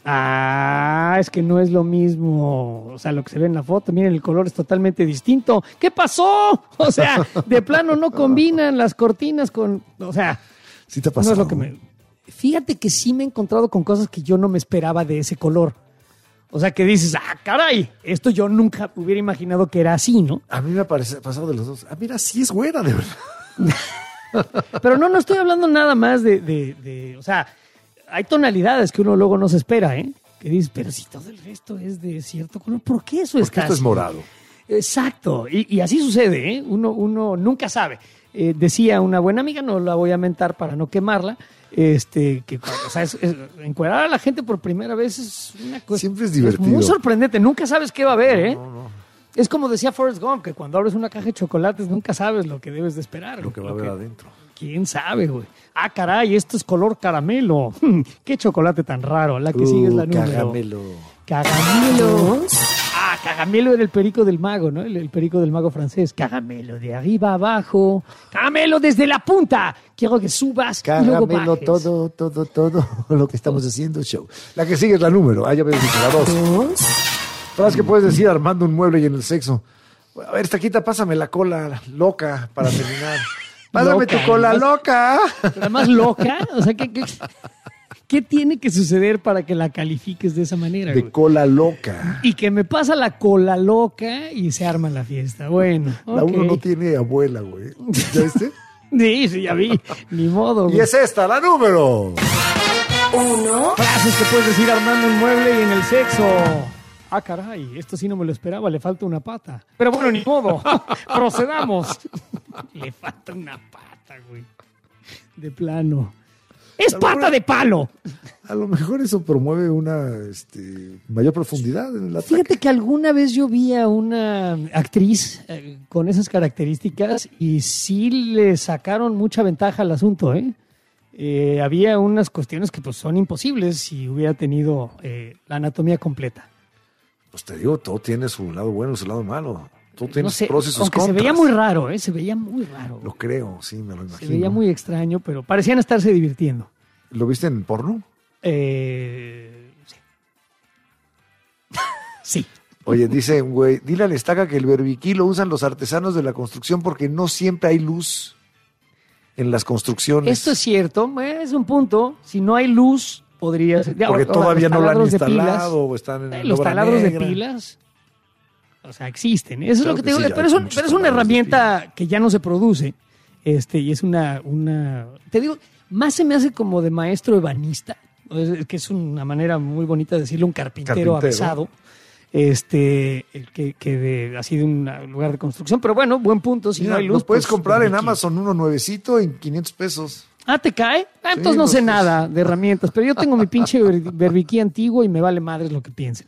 Es que no es lo mismo. O sea, lo que se ve en la foto, miren, el color es totalmente distinto. ¿Qué pasó? O sea, de plano no combinan las cortinas con... O sea, ¿sí te ha pasado? No es lo que me... Fíjate que sí me he encontrado con cosas que yo no me esperaba de ese color. O sea, que dices, caray, esto yo nunca hubiera imaginado que era así, ¿no? A mí me ha pasado de los dos. Mira, sí es güera, de verdad. Pero no estoy hablando nada más de... O sea, hay tonalidades que uno luego no se espera, ¿eh? Que dices, pero si todo el resto es de cierto color, ¿por qué eso está esto así? Es morado. Exacto, y así sucede, ¿eh? Uno nunca sabe. Decía una buena amiga, no la voy a mentar para no quemarla, que o sea, encuerar a la gente por primera vez es una cosa... Siempre es divertido. Es muy sorprendente, nunca sabes qué va a haber, ¿eh? No. Es como decía Forrest Gump, que cuando abres una caja de chocolates nunca sabes lo que debes de esperar. Lo que va a haber adentro. ¿Quién sabe, güey? Caray, esto es color caramelo. Qué chocolate tan raro. La que sigue es la número... Caramelo. Caramelo era el perico del mago, ¿no? El perico del mago francés. Caramelo de arriba a abajo. Caramelo desde la punta. Quiero que subas y luego bajes. todo lo que estamos haciendo, show. La que sigue es la número. Ya ves, la 2. Frases que puedes decir armando un mueble y en el sexo. A ver, Taquita, pásame la cola loca para terminar. Pásame tu cola loca. ¿La más loca? O sea, ¿qué tiene que suceder para que la califiques de esa manera? De cola loca. Y que me pasa la cola loca y se arma la fiesta. Bueno, La uno no tiene abuela, güey. ¿Ya viste? Sí, ya vi. Ni modo, güey. Y es esta, la número 1. Frases que puedes decir armando un mueble y en el sexo. Caray, esto sí no me lo esperaba, le falta una pata. Pero bueno, ni modo. Procedamos. Le falta una pata, güey. De plano. ¡Es pata de palo! A lo mejor eso promueve una mayor profundidad en el ataque. Fíjate que alguna vez yo vi a una actriz con esas características y sí le sacaron mucha ventaja al asunto, ¿eh? Había unas cuestiones que pues son imposibles si hubiera tenido la anatomía completa. Pues te digo, todo tiene su lado bueno y su lado malo. Todo tiene sus pros y sus aunque contras. se veía muy raro, ¿eh? Se veía muy raro. Lo creo, sí, me lo imagino. Se veía muy extraño, pero parecían estarse divirtiendo. ¿Lo viste en porno? Sí. Sí. Oye, dice un güey, dile al Estaca que el berbiquí lo usan los artesanos de la construcción porque no siempre hay luz en las construcciones. Esto es cierto, es un punto. Si no hay luz, podría ser. Porque todavía no lo han instalado o están en los taladros de pilas. O sea, existen. Eso claro es lo que te digo. Sí, pero es una herramienta que ya no se produce. Y es una. Te digo, más se me hace como de maestro ebanista, que es una manera muy bonita de decirle un carpintero avisado. así de un lugar de construcción. Pero bueno, buen punto. Si Mira, no hay luz, lo puedes pues, comprar en Berbiquí. Amazon uno nuevecito en 500 pesos. Ah, ¿te cae? Ah, entonces Sí, no sé pues, nada de herramientas, pero yo tengo mi pinche Berbiquí antiguo y me vale madres lo que piensen.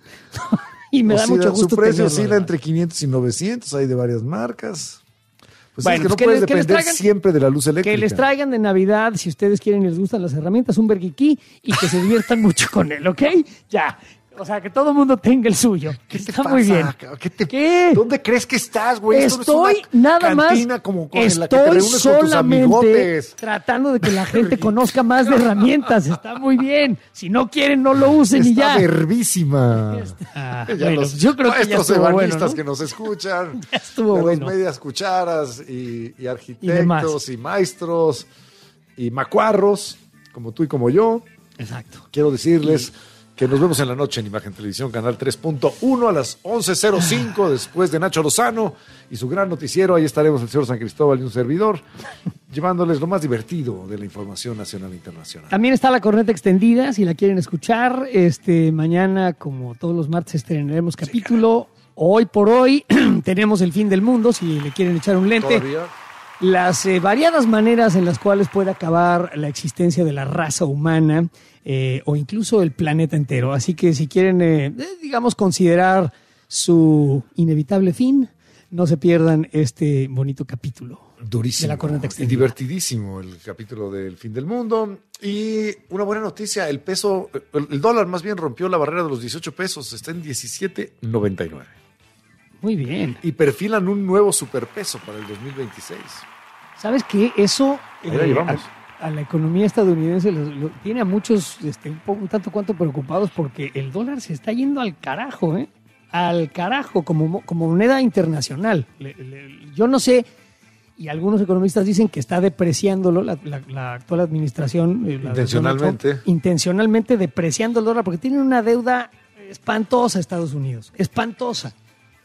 Y me da Oscila- mucho gusto Su precio tenerlo, oscila entre 500 y 900, hay de varias marcas. Pues Bueno, es que no pues que puedes les- que les depender traigan- siempre de la luz eléctrica. Que les traigan de Navidad, si ustedes quieren y les gustan las herramientas, un Berbiquí y que se diviertan mucho con él, ¿ok? Ya. O sea, que todo el mundo tenga el suyo. Está muy bien. ¿Qué? ¿Dónde crees que estás, güey? Esto no es Estoy una nada más. cantina como con- en la que te Estoy reúnes con tus solamente amigotes. tratando de que la gente conozca más de herramientas. Está muy bien. Si no quieren, no lo usen y Está ya. verbísima. Ah, Ya bueno, los yo creo que ya maestros estuvo ebanistas bueno, ¿no? que nos escuchan, estuvo de bueno. los medias cucharas y demás. arquitectos y maestros y macuarros, como tú y como yo. Exacto. Quiero decirles que nos vemos en la noche en Imagen Televisión, canal 3.1 a las 11:05 después de Nacho Lozano y su gran noticiero. Ahí estaremos el señor San Cristóbal y un servidor, llevándoles lo más divertido de la información nacional e internacional. También está la corneta extendida, si la quieren escuchar. Mañana, como todos los martes, estrenaremos capítulo. Hoy por hoy tenemos el fin del mundo, si le quieren echar un lente. Todavía. Las variadas maneras en las cuales puede acabar la existencia de la raza humana o incluso el planeta entero. Así que si quieren, digamos, considerar su inevitable fin, no se pierdan este bonito capítulo. Durísimo. De la corneta y extendida. divertidísimo el capítulo del fin del mundo. Y una buena noticia, el peso, el dólar más bien rompió la barrera de los 18 pesos, está en 17.99. Muy bien. Y perfilan un nuevo superpeso para el 2026. ¿Sabes qué? Eso Ahí la llevamos. a la economía estadounidense tiene a muchos un tanto cuanto preocupados porque el dólar se está yendo al carajo, ¿eh? Al carajo como moneda internacional. Yo no sé, y algunos economistas dicen que está depreciándolo la actual administración. La de Intencionalmente. Donald Trump, intencionalmente depreciando el dólar porque tienen una deuda espantosa Estados Unidos. Espantosa.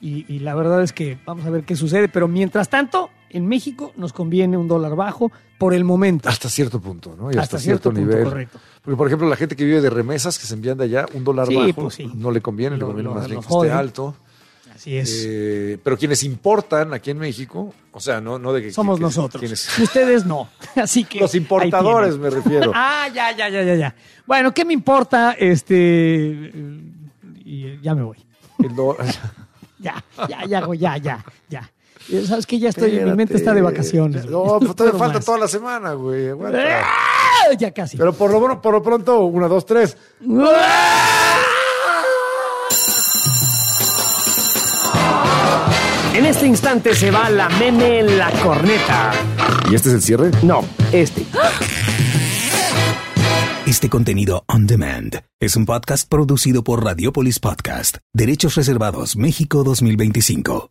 Y la verdad es que vamos a ver qué sucede. Pero mientras tanto, en México nos conviene un dólar bajo por el momento. Hasta cierto punto, ¿no? Y Hasta hasta cierto cierto punto, nivel. correcto. Porque, por ejemplo, la gente que vive de remesas que se envían de allá, un dólar Sí, bajo, pues sí. no le conviene, le conviene más bien que esté joden. alto. Así es. Pero quienes importan aquí en México, o sea, no de que... Somos que- nosotros. quienes- Ustedes no. Así que. Los importadores, ahí me tienen. refiero. Ah, ya. Bueno, ¿qué me importa? Y ya me voy. El dólar... Ya. Sabes que ya estoy, mi mente está de vacaciones. No, pues todavía puedo falta más. toda la semana, güey. Aguanta. Ya casi. Pero por lo pronto, 1, 2, 3. En este instante se va la meme en la corneta. ¿Y este es el cierre? No, este. Este contenido on demand es un podcast producido por Radiopolis Podcast. Derechos reservados México 2025.